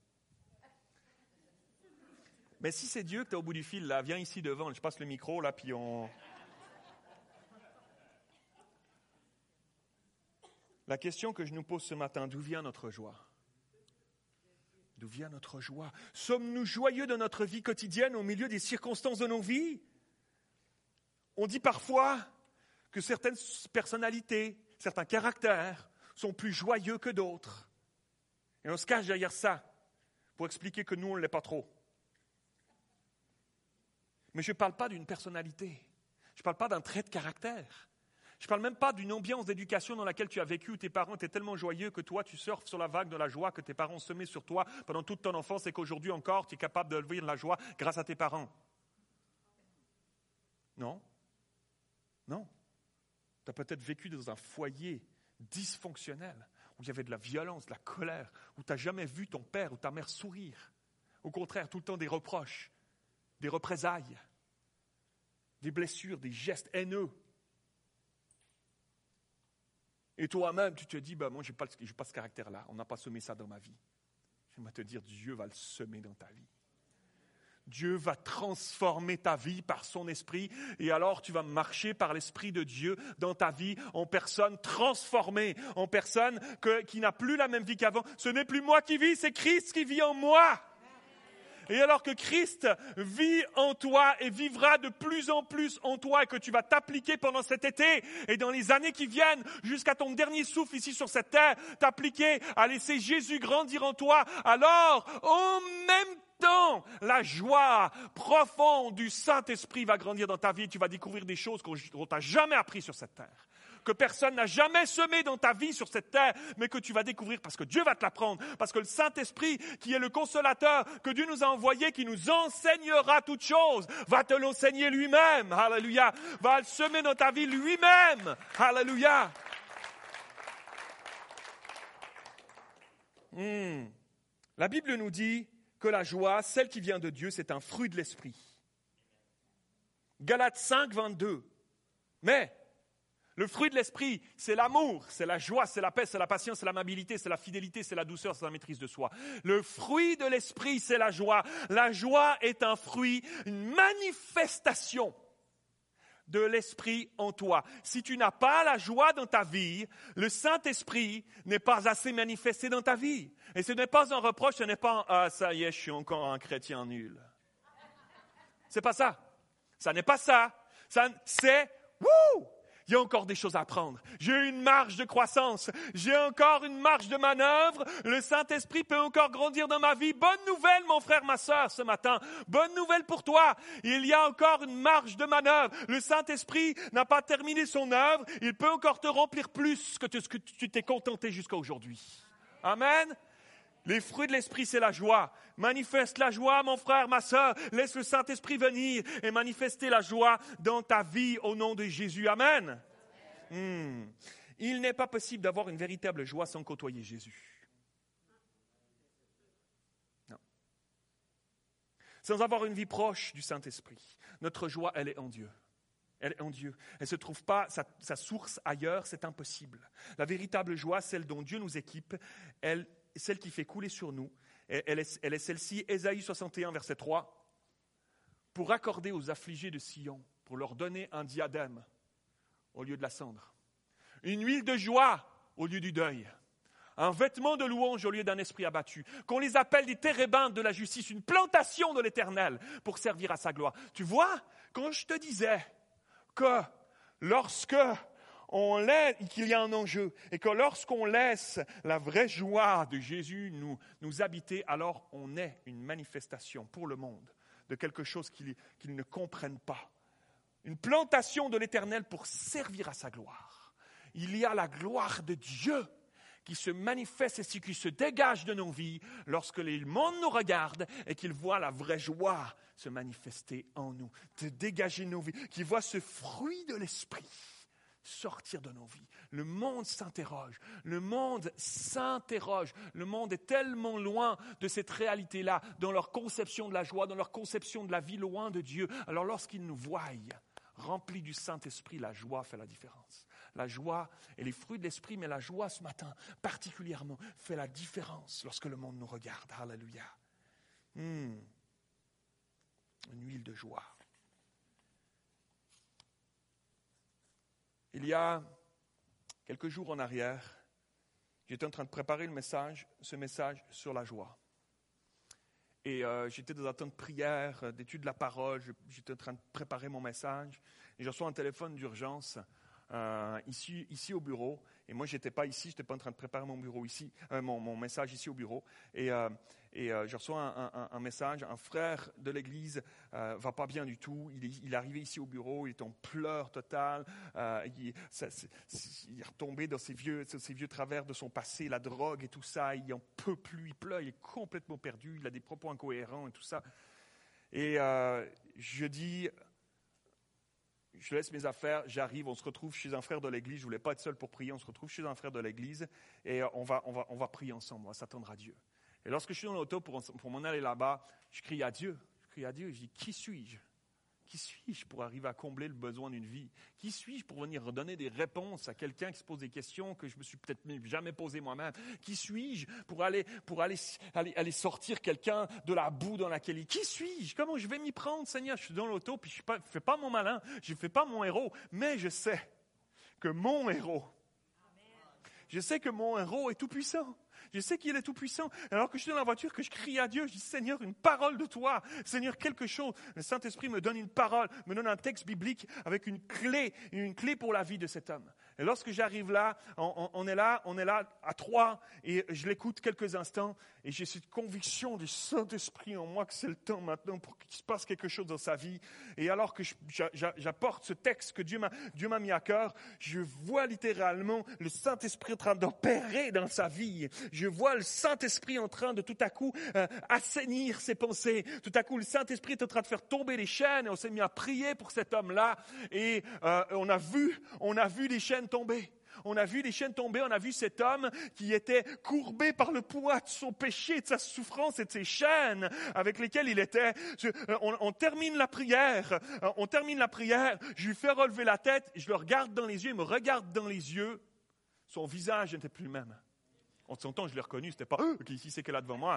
Mais si c'est Dieu que tu es au bout du fil, là, viens ici devant, je passe le micro, là, puis on... La question que je nous pose ce matin, d'où vient notre joie? D'où vient notre joie? Sommes-nous joyeux de notre vie quotidienne au milieu des circonstances de nos vies? On dit parfois que certaines personnalités, certains caractères sont plus joyeux que d'autres. Et on se cache derrière ça pour expliquer que nous, on ne l'est pas trop. Mais je ne parle pas d'une personnalité. Je ne parle pas d'un trait de caractère. Je ne parle même pas d'une ambiance d'éducation dans laquelle tu as vécu où tes parents étaient tellement joyeux que toi, tu surfes sur la vague de la joie que tes parents semaient sur toi pendant toute ton enfance et qu'aujourd'hui encore, tu es capable de vivre la joie grâce à tes parents. Non. Non. Tu as peut-être vécu dans un foyer dysfonctionnel où il y avait de la violence, de la colère, où tu n'as jamais vu ton père ou ta mère sourire. Au contraire, tout le temps des reproches, des représailles, des blessures, des gestes haineux. Et toi-même, tu te dis, ben, moi, je n'ai pas, pas ce caractère-là. On n'a pas semé ça dans ma vie. J'aimerais te dire, Dieu va le semer dans ta vie. Dieu va transformer ta vie par son esprit et alors tu vas marcher par l'esprit de Dieu dans ta vie en personne transformée, en personne que, qui n'a plus la même vie qu'avant. Ce n'est plus moi qui vis, c'est Christ qui vit en moi. Et alors que Christ vit en toi et vivra de plus en plus en toi et que tu vas t'appliquer pendant cet été et dans les années qui viennent jusqu'à ton dernier souffle ici sur cette terre, t'appliquer à laisser Jésus grandir en toi, alors en même temps, la joie profonde du Saint-Esprit va grandir dans ta vie et tu vas découvrir des choses qu'on ne t'a jamais appris sur cette terre. Que personne n'a jamais semé dans ta vie sur cette terre, mais que tu vas découvrir parce que Dieu va te l'apprendre, parce que le Saint-Esprit, qui est le consolateur que Dieu nous a envoyé, qui nous enseignera toutes choses, va te l'enseigner lui-même, alléluia, va le semer dans ta vie lui-même, alléluia. Hmm. La Bible nous dit que la joie, celle qui vient de Dieu, c'est un fruit de l'esprit. Galates cinq, vingt-deux. Mais le fruit de l'esprit, c'est l'amour, c'est la joie, c'est la paix, c'est la patience, c'est l'amabilité, c'est la fidélité, c'est la douceur, c'est la maîtrise de soi. Le fruit de l'esprit, c'est la joie. La joie est un fruit, une manifestation de l'esprit en toi. Si tu n'as pas la joie dans ta vie, le Saint-Esprit n'est pas assez manifesté dans ta vie. Et ce n'est pas un reproche, ce n'est pas un « Ah, ça y est, je suis encore un chrétien nul ». C'est pas ça. Ça n'est pas ça. Ça c'est « Wouh !» Il y a encore des choses à apprendre. J'ai une marge de croissance. J'ai encore une marge de manœuvre. Le Saint-Esprit peut encore grandir dans ma vie. Bonne nouvelle, mon frère, ma sœur, ce matin. Bonne nouvelle pour toi. Il y a encore une marge de manœuvre. Le Saint-Esprit n'a pas terminé son œuvre. Il peut encore te remplir plus que ce que tu t'es contenté jusqu'à aujourd'hui. Amen. Les fruits de l'esprit, c'est la joie. Manifeste la joie, mon frère, ma sœur. Laisse le Saint-Esprit venir et manifester la joie dans ta vie au nom de Jésus. Amen. Hmm. Il n'est pas possible d'avoir une véritable joie sans côtoyer Jésus. Non. Sans avoir une vie proche du Saint-Esprit. Notre joie, elle est en Dieu. Elle est en Dieu. Elle ne se trouve pas, sa, sa source ailleurs, c'est impossible. La véritable joie, celle dont Dieu nous équipe, elle celle qui fait couler sur nous, elle est, elle est celle-ci, Ésaïe soixante et un, verset trois, pour accorder aux affligés de Sion, pour leur donner un diadème au lieu de la cendre, une huile de joie au lieu du deuil, un vêtement de louange au lieu d'un esprit abattu, qu'on les appelle des térébintes de la justice, une plantation de l'Éternel pour servir à sa gloire. Tu vois, quand je te disais que lorsque on laisse, qu'il y a un enjeu et que lorsqu'on laisse la vraie joie de Jésus nous, nous habiter, alors on est une manifestation pour le monde de quelque chose qu'ils, qu'ils ne comprennent pas. Une plantation de l'Éternel pour servir à sa gloire. Il y a la gloire de Dieu qui se manifeste et qui se dégage de nos vies lorsque le monde nous regarde et qu'il voit la vraie joie se manifester en nous, de dégager nos vies, qu'il voit ce fruit de l'esprit sortir de nos vies. Le monde s'interroge. Le monde s'interroge. Le monde est tellement loin de cette réalité-là, dans leur conception de la joie, dans leur conception de la vie loin de Dieu. Alors lorsqu'ils nous voient remplis du Saint-Esprit, la joie fait la différence. La joie et les fruits de l'Esprit, mais la joie ce matin, particulièrement, fait la différence lorsque le monde nous regarde. Alléluia. Hmm. Une huile de joie. Il y a quelques jours en arrière, J'étais en train de préparer le message, ce message sur la joie. Et euh, j'étais dans un temps de prière, d'étude de la parole. Je, j'étais en train de préparer mon message. Et je reçois un téléphone d'urgence euh, ici, ici au bureau. Et moi, je n'étais pas ici, je n'étais pas en train de préparer mon bureau ici, euh, mon, mon message ici au bureau. Et, euh, et euh, je reçois un, un, un message, un frère de l'église ne euh, va pas bien du tout. Il est, il est arrivé ici au bureau, il est en pleurs total. Euh, il, ça, c'est, c'est, il est retombé dans ses vieux, ses vieux travers de son passé, la drogue et tout ça. Il n'en peut plus, il pleure, il est complètement perdu, il a des propos incohérents et tout ça. Et euh, je dis... Je laisse mes affaires, j'arrive, on se retrouve chez un frère de l'église. Je ne voulais pas être seul pour prier, on se retrouve chez un frère de l'église et on va, on va, on va prier ensemble, on va s'attendre à Dieu. Et lorsque je suis dans l'auto pour, pour m'en aller là-bas, je crie à Dieu, je crie à Dieu et je dis, qui suis-je ? Qui suis-je pour arriver à combler le besoin d'une vie ? Qui suis-je pour venir redonner des réponses à quelqu'un qui se pose des questions que je me suis peut-être jamais posées moi-même ? Qui suis-je pour aller, pour aller, aller, aller sortir quelqu'un de la boue dans laquelle il est ? Qui suis-je ? Comment je vais m'y prendre, Seigneur ? Je suis dans l'auto, puis je ne fais pas mon malin, je ne fais pas mon héros, mais je sais que mon héros, je sais que mon héros est tout puissant. Je sais qu'il est tout puissant. Alors que je suis dans la voiture, que je crie à Dieu, je dis, Seigneur, une parole de toi. Seigneur, quelque chose. Le Saint-Esprit me donne une parole, me donne un texte biblique avec une clé, une clé pour la vie de cet homme. Et lorsque j'arrive là, on, on est là, on est là à trois, et je l'écoute quelques instants, et j'ai cette conviction du Saint-Esprit en moi que c'est le temps maintenant pour qu'il se passe quelque chose dans sa vie. Et alors que je, j'apporte ce texte que Dieu m'a, Dieu m'a mis à cœur, je vois littéralement le Saint-Esprit en train d'opérer dans sa vie. Je vois le Saint-Esprit en train de tout à coup euh, assainir ses pensées. Tout à coup, le Saint-Esprit est en train de faire tomber les chaînes, et on s'est mis à prier pour cet homme-là, et euh, on a vu, on a vu les chaînes tomber. On a vu les chaînes tomber, on a vu cet homme qui était courbé par le poids de son péché, de sa souffrance et de ses chaînes avec lesquelles il était. Je, on, on termine la prière, on termine la prière, je lui fais relever la tête, je le regarde dans les yeux, il me regarde dans les yeux, son visage n'était plus le même. En son temps, je l'ai reconnu, c'était pas oh, « qui c'est qu'elle a devant moi ?»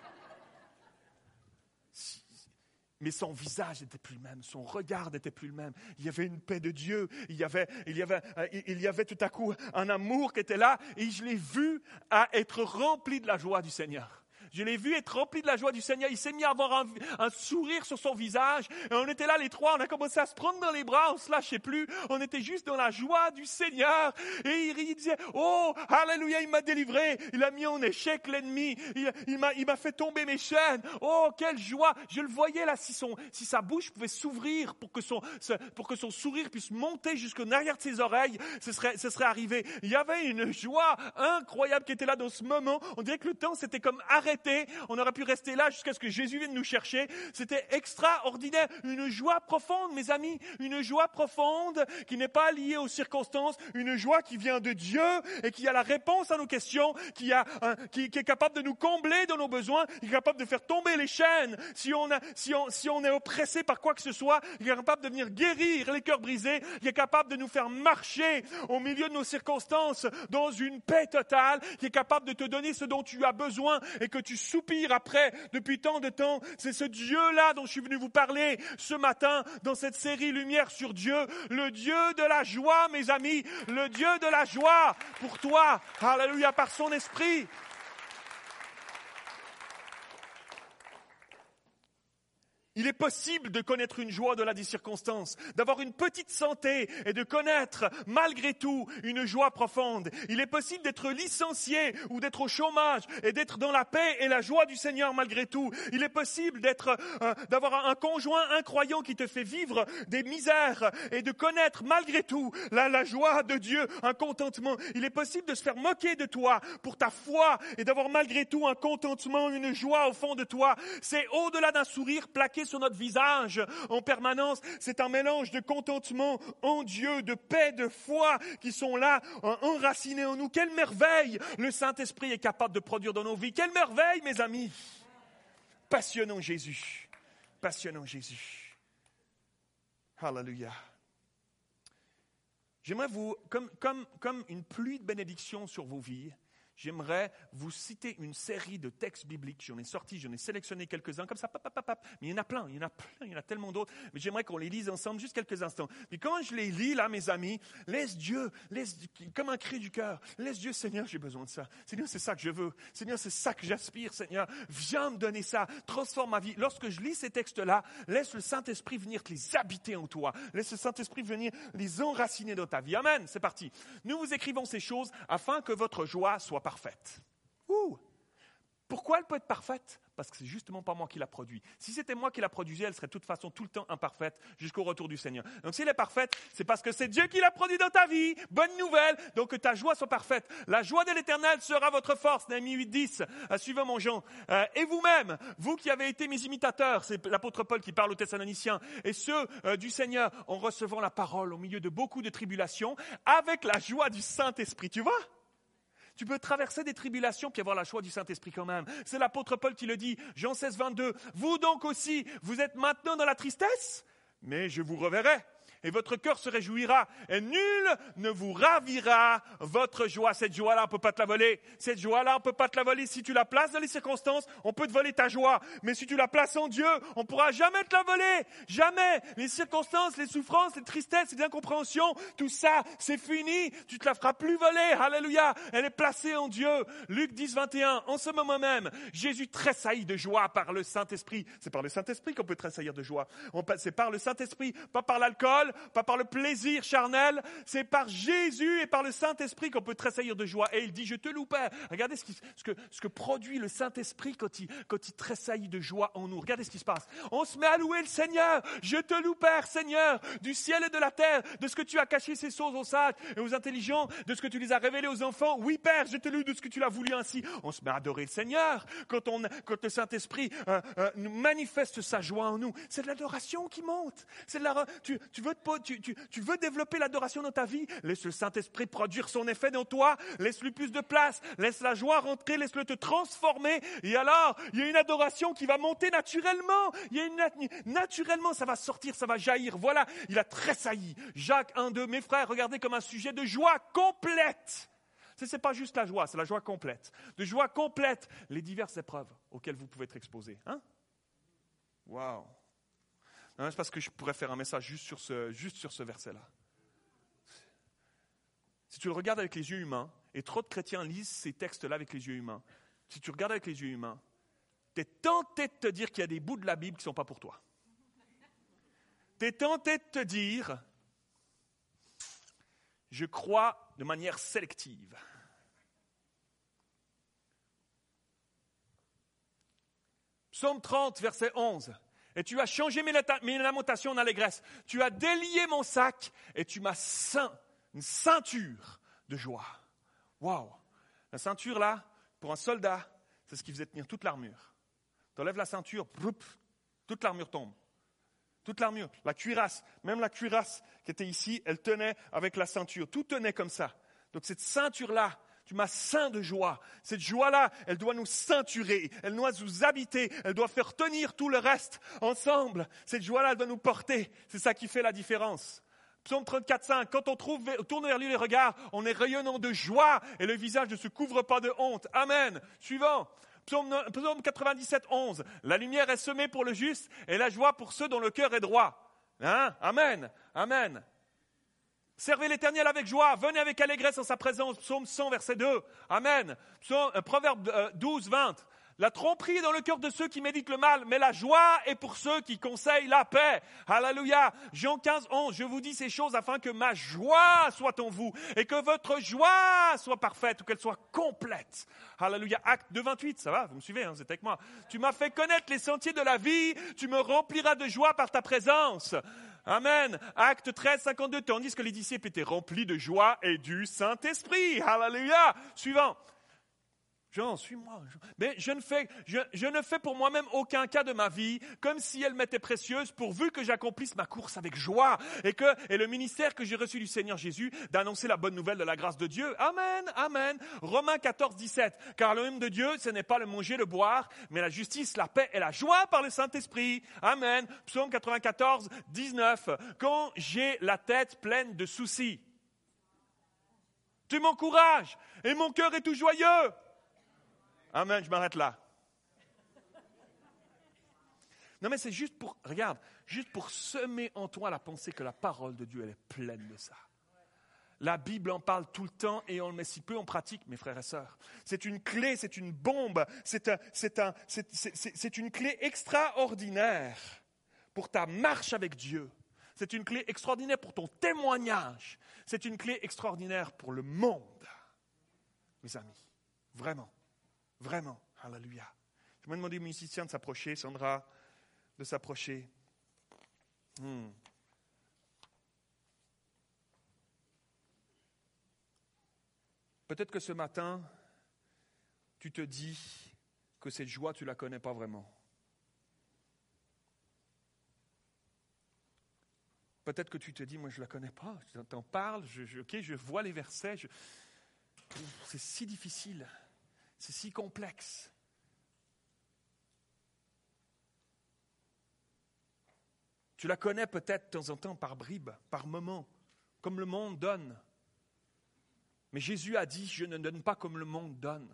Mais son visage n'était plus le même, son regard n'était plus le même. Il y avait une paix de Dieu, il y avait, il y avait, il y avait tout à coup un amour qui était là, et je l'ai vu à être rempli de la joie du Seigneur. Je l'ai vu être rempli de la joie du Seigneur. Il s'est mis à avoir un, un sourire sur son visage. Et on était là les trois, on a commencé à se prendre dans les bras, on se lâchait plus. On était juste dans la joie du Seigneur. Et il, il disait, oh, alléluia, il m'a délivré. Il a mis en échec l'ennemi. Il, il, m'a, il m'a fait tomber mes chaînes. Oh, quelle joie. Je le voyais là, si, son, si sa bouche pouvait s'ouvrir pour que son, pour que son sourire puisse monter jusqu'en arrière de ses oreilles, ce serait, ce serait arrivé. Il y avait une joie incroyable qui était là dans ce moment. On dirait que le temps s'était comme arrêté. On aurait pu rester là jusqu'à ce que Jésus vienne nous chercher. C'était extraordinaire. Une joie profonde, mes amis. Une joie profonde qui n'est pas liée aux circonstances. Une joie qui vient de Dieu et qui a la réponse à nos questions, qui, a, un, qui, qui est capable de nous combler dans nos besoins, qui est capable de faire tomber les chaînes. Si on, a, si, on, si on est oppressé par quoi que ce soit, il est capable de venir guérir les cœurs brisés. Il est capable de nous faire marcher au milieu de nos circonstances dans une paix totale. Qui est capable de te donner ce dont tu as besoin et que tu soupires après depuis tant de temps. C'est ce Dieu-là dont je suis venu vous parler ce matin dans cette série Lumière sur Dieu. Le Dieu de la joie, mes amis. Le Dieu de la joie pour toi. Alléluia, par son esprit. Il est possible de connaître une joie au-delà des circonstances, d'avoir une petite santé et de connaître, malgré tout, une joie profonde. Il est possible d'être licencié ou d'être au chômage et d'être dans la paix et la joie du Seigneur malgré tout. Il est possible d'être, euh, d'avoir un conjoint incroyant qui te fait vivre des misères et de connaître, malgré tout, la, la joie de Dieu, un contentement. Il est possible de se faire moquer de toi pour ta foi et d'avoir malgré tout un contentement, une joie au fond de toi. C'est au-delà d'un sourire plaqué sur notre visage en permanence. C'est un mélange de contentement en Dieu, de paix, de foi qui sont là, enracinés en nous. Quelle merveille le Saint-Esprit est capable de produire dans nos vies. Quelle merveille, mes amis. Passionnons Jésus. Passionnons Jésus. Alléluia. J'aimerais vous, comme, comme, comme une pluie de bénédictions sur vos vies, j'aimerais vous citer une série de textes bibliques. J'en ai sorti, j'en ai sélectionné quelques-uns comme ça, pap, pap, pap, mais il y en a plein, il y en a plein, il y en a tellement d'autres. Mais j'aimerais qu'on les lise ensemble juste quelques instants. Puis quand je les lis là, mes amis, laisse Dieu, laisse, comme un cri du cœur, laisse Dieu, Seigneur, j'ai besoin de ça. Seigneur, c'est ça que je veux. Seigneur, c'est ça que j'aspire, Seigneur. Viens me donner ça, transforme ma vie. Lorsque je lis ces textes-là, laisse le Saint-Esprit venir te les habiter en toi. Laisse le Saint-Esprit venir les enraciner dans ta vie. Amen, c'est parti. Nous vous écrivons ces choses afin que votre joie soit parfaite. Ouh. Pourquoi elle peut être parfaite? Parce que c'est justement pas moi qui la produit. Si c'était moi qui la produisais, elle serait de toute façon tout le temps imparfaite jusqu'au retour du Seigneur. Donc si elle est parfaite, c'est parce que c'est Dieu qui l'a produit dans ta vie. Bonne nouvelle, donc que ta joie soit parfaite. La joie de l'Éternel sera votre force, Néhémie huit dix, euh, suivant mon Jean. Euh, et vous-même, vous qui avez été mes imitateurs, c'est l'apôtre Paul qui parle aux Thessaloniciens, et ceux euh, du Seigneur en recevant la parole au milieu de beaucoup de tribulations, avec la joie du Saint-Esprit. Tu vois? Tu peux traverser des tribulations puis avoir la joie du Saint-Esprit quand même. C'est l'apôtre Paul qui le dit, Jean seize, vingt-deux. Vous donc aussi, vous êtes maintenant dans la tristesse, mais je vous reverrai. Et votre cœur se réjouira, et nul ne vous ravira votre joie. Cette joie-là, on ne peut pas te la voler. Cette joie-là, on ne peut pas te la voler. Si tu la places dans les circonstances, on peut te voler ta joie. Mais si tu la places en Dieu, on ne pourra jamais te la voler. Jamais. Les circonstances, les souffrances, les tristesses, les incompréhensions, tout ça, c'est fini. Tu ne te la feras plus voler. Alléluia. Elle est placée en Dieu. Luc dix, vingt et un. En ce moment même, Jésus tressaillit de joie par le Saint-Esprit. C'est par le Saint-Esprit qu'on peut tressaillir de joie. C'est par le Saint-Esprit, pas par l'alcool, pas par le plaisir charnel, c'est par Jésus et par le Saint-Esprit qu'on peut tressaillir de joie. Et il dit, je te loue, Père. Regardez ce, qui, ce, que, ce que produit le Saint-Esprit quand il, quand il tressaillit de joie en nous. Regardez ce qui se passe. On se met à louer le Seigneur. Je te loue, Père, Seigneur, du ciel et de la terre, de ce que tu as caché ces choses aux sages et aux intelligents, de ce que tu les as révélés aux enfants. Oui, Père, je te loue de ce que tu l'as voulu ainsi. On se met à adorer le Seigneur quand, on, quand le Saint-Esprit euh, euh, nous manifeste sa joie en nous. C'est de l'adoration qui monte. C'est de la, tu, tu veux te Tu, tu, tu veux développer l'adoration dans ta vie? Laisse le Saint-Esprit produire son effet dans toi. Laisse-lui plus de place. Laisse la joie rentrer. Laisse-le te transformer. Et alors, il y a une adoration qui va monter naturellement. Il y a une, naturellement, ça va sortir, ça va jaillir. Voilà, il a tressailli. Jacques un, deux. Mes frères, regardez comme un sujet de joie complète. Ce n'est pas juste la joie, c'est la joie complète. De joie complète, les diverses épreuves auxquelles vous pouvez être exposés. Hein? Waouh! Non, c'est parce que je pourrais faire un message juste sur ce, juste sur ce verset-là. Si tu le regardes avec les yeux humains, et trop de chrétiens lisent ces textes-là avec les yeux humains, si tu regardes avec les yeux humains, tu es tenté de te dire qu'il y a des bouts de la Bible qui ne sont pas pour toi. Tu es tenté de te dire, je crois de manière sélective. Psaume trente, verset onze. Et tu as changé mes, lata- mes lamentations en allégresse. Tu as délié mon sac et tu m'as ceint une ceinture de joie. Waouh! La ceinture là, pour un soldat, c'est ce qui faisait tenir toute l'armure. Tu enlèves la ceinture, broup, toute l'armure tombe. Toute l'armure, la cuirasse, même la cuirasse qui était ici, elle tenait avec la ceinture. Tout tenait comme ça. Donc cette ceinture-là, tu m'as ceint de joie. Cette joie-là, elle doit nous ceinturer, elle doit nous habiter, elle doit faire tenir tout le reste ensemble. Cette joie-là, elle doit nous porter. C'est ça qui fait la différence. Psaume trente-quatre, cinq. Quand on trouve, tourne vers lui les regards, on est rayonnant de joie et le visage ne se couvre pas de honte. Amen. Suivant. Psaume, Psaume quatre-vingt-dix-sept, onze. La lumière est semée pour le juste et la joie pour ceux dont le cœur est droit. Hein? Amen. Amen. Servez l'Éternel avec joie, venez avec allégresse en sa présence. Psaume cent, verset deux. Amen. Psaume, euh, Proverbe euh, douze, vingt. La tromperie est dans le cœur de ceux qui méditent le mal, mais la joie est pour ceux qui conseillent la paix. Alléluia. Jean quinze, onze. Je vous dis ces choses afin que ma joie soit en vous et que votre joie soit parfaite ou qu'elle soit complète. Alléluia. Acte deux, vingt-huit. Ça va, vous me suivez, hein, vous êtes avec moi. Tu m'as fait connaître les sentiers de la vie, tu me rempliras de joie par ta présence. Amen. Acte treize, cinquante-deux. Tandis que les disciples étaient remplis de joie et du Saint-Esprit. Alléluia. Suivant. Jean, suis-moi. Mais je ne fais, je, je ne fais pour moi-même aucun cas de ma vie comme si elle m'était précieuse, pourvu que j'accomplisse ma course avec joie et que et le ministère que j'ai reçu du Seigneur Jésus d'annoncer la bonne nouvelle de la grâce de Dieu. Amen, amen. Romains quatorze, dix-sept. Car le règne de Dieu, ce n'est pas le manger, le boire, mais la justice, la paix et la joie par le Saint-Esprit. Amen. Psaume quatre-vingt-quatorze, dix-neuf. Quand j'ai la tête pleine de soucis. Tu m'encourages et mon cœur est tout joyeux. Amen, je m'arrête là. Non mais c'est juste pour, regarde, juste pour semer en toi la pensée que la parole de Dieu, elle est pleine de ça. La Bible en parle tout le temps et on le met si peu en pratique, mes frères et sœurs. C'est une clé, c'est une bombe, c'est, un, c'est, un, c'est, c'est, c'est, c'est une clé extraordinaire pour ta marche avec Dieu. C'est une clé extraordinaire pour ton témoignage. C'est une clé extraordinaire pour le monde, mes amis. Vraiment, vraiment, alléluia. Je vais demander aux musiciens de s'approcher, Sandra, de s'approcher. Hmm. Peut-être que ce matin, tu te dis que cette joie, tu ne la connais pas vraiment. Peut-être que tu te dis, moi je ne la connais pas, je t'en parle, je, je, okay, je vois les versets, je... c'est si difficile, c'est si complexe. Tu la connais peut-être de temps en temps par bribes, par moments, comme le monde donne. Mais Jésus a dit, je ne donne pas comme le monde donne.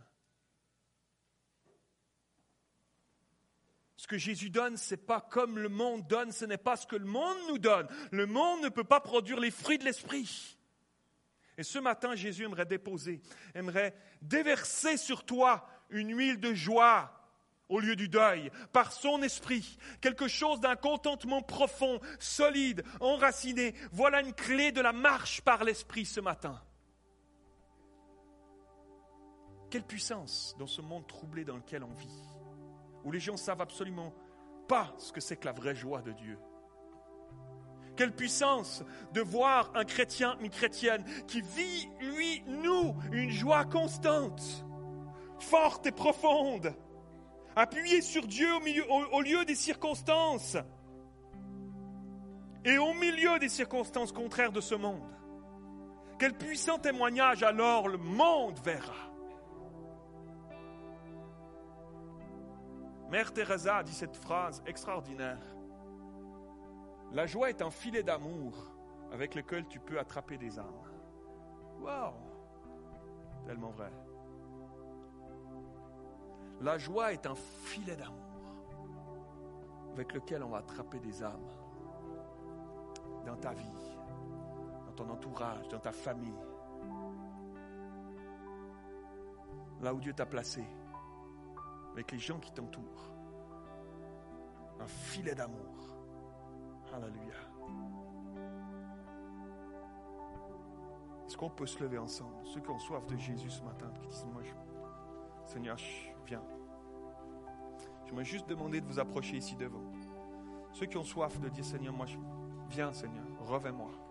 Ce que Jésus donne, ce n'est pas comme le monde donne, ce n'est pas ce que le monde nous donne. Le monde ne peut pas produire les fruits de l'esprit. Et ce matin, Jésus aimerait déposer, aimerait déverser sur toi une huile de joie au lieu du deuil, par son esprit, quelque chose d'un contentement profond, solide, enraciné. Voilà une clé de la marche par l'esprit ce matin. Quelle puissance dans ce monde troublé dans lequel on vit, où les gens ne savent absolument pas ce que c'est que la vraie joie de Dieu. Quelle puissance de voir un chrétien, une chrétienne qui vit, lui, nous, une joie constante, forte et profonde, appuyée sur Dieu au, milieu, au, au lieu des circonstances et au milieu des circonstances contraires de ce monde. Quel puissant témoignage alors le monde verra. Mère Teresa a dit cette phrase extraordinaire. La joie est un filet d'amour avec lequel tu peux attraper des âmes. Wow! Tellement vrai. La joie est un filet d'amour avec lequel on va attraper des âmes dans ta vie, dans ton entourage, dans ta famille. Là où Dieu t'a placé, avec les gens qui t'entourent. Un filet d'amour. Alléluia. Est-ce qu'on peut se lever ensemble? Ceux qui ont soif de Jésus ce matin, qui disent, moi, je... Seigneur, viens. J'aimerais juste demander de vous approcher ici devant. Ceux qui ont soif de dire, Seigneur, moi, je... viens, Seigneur, revêts-moi.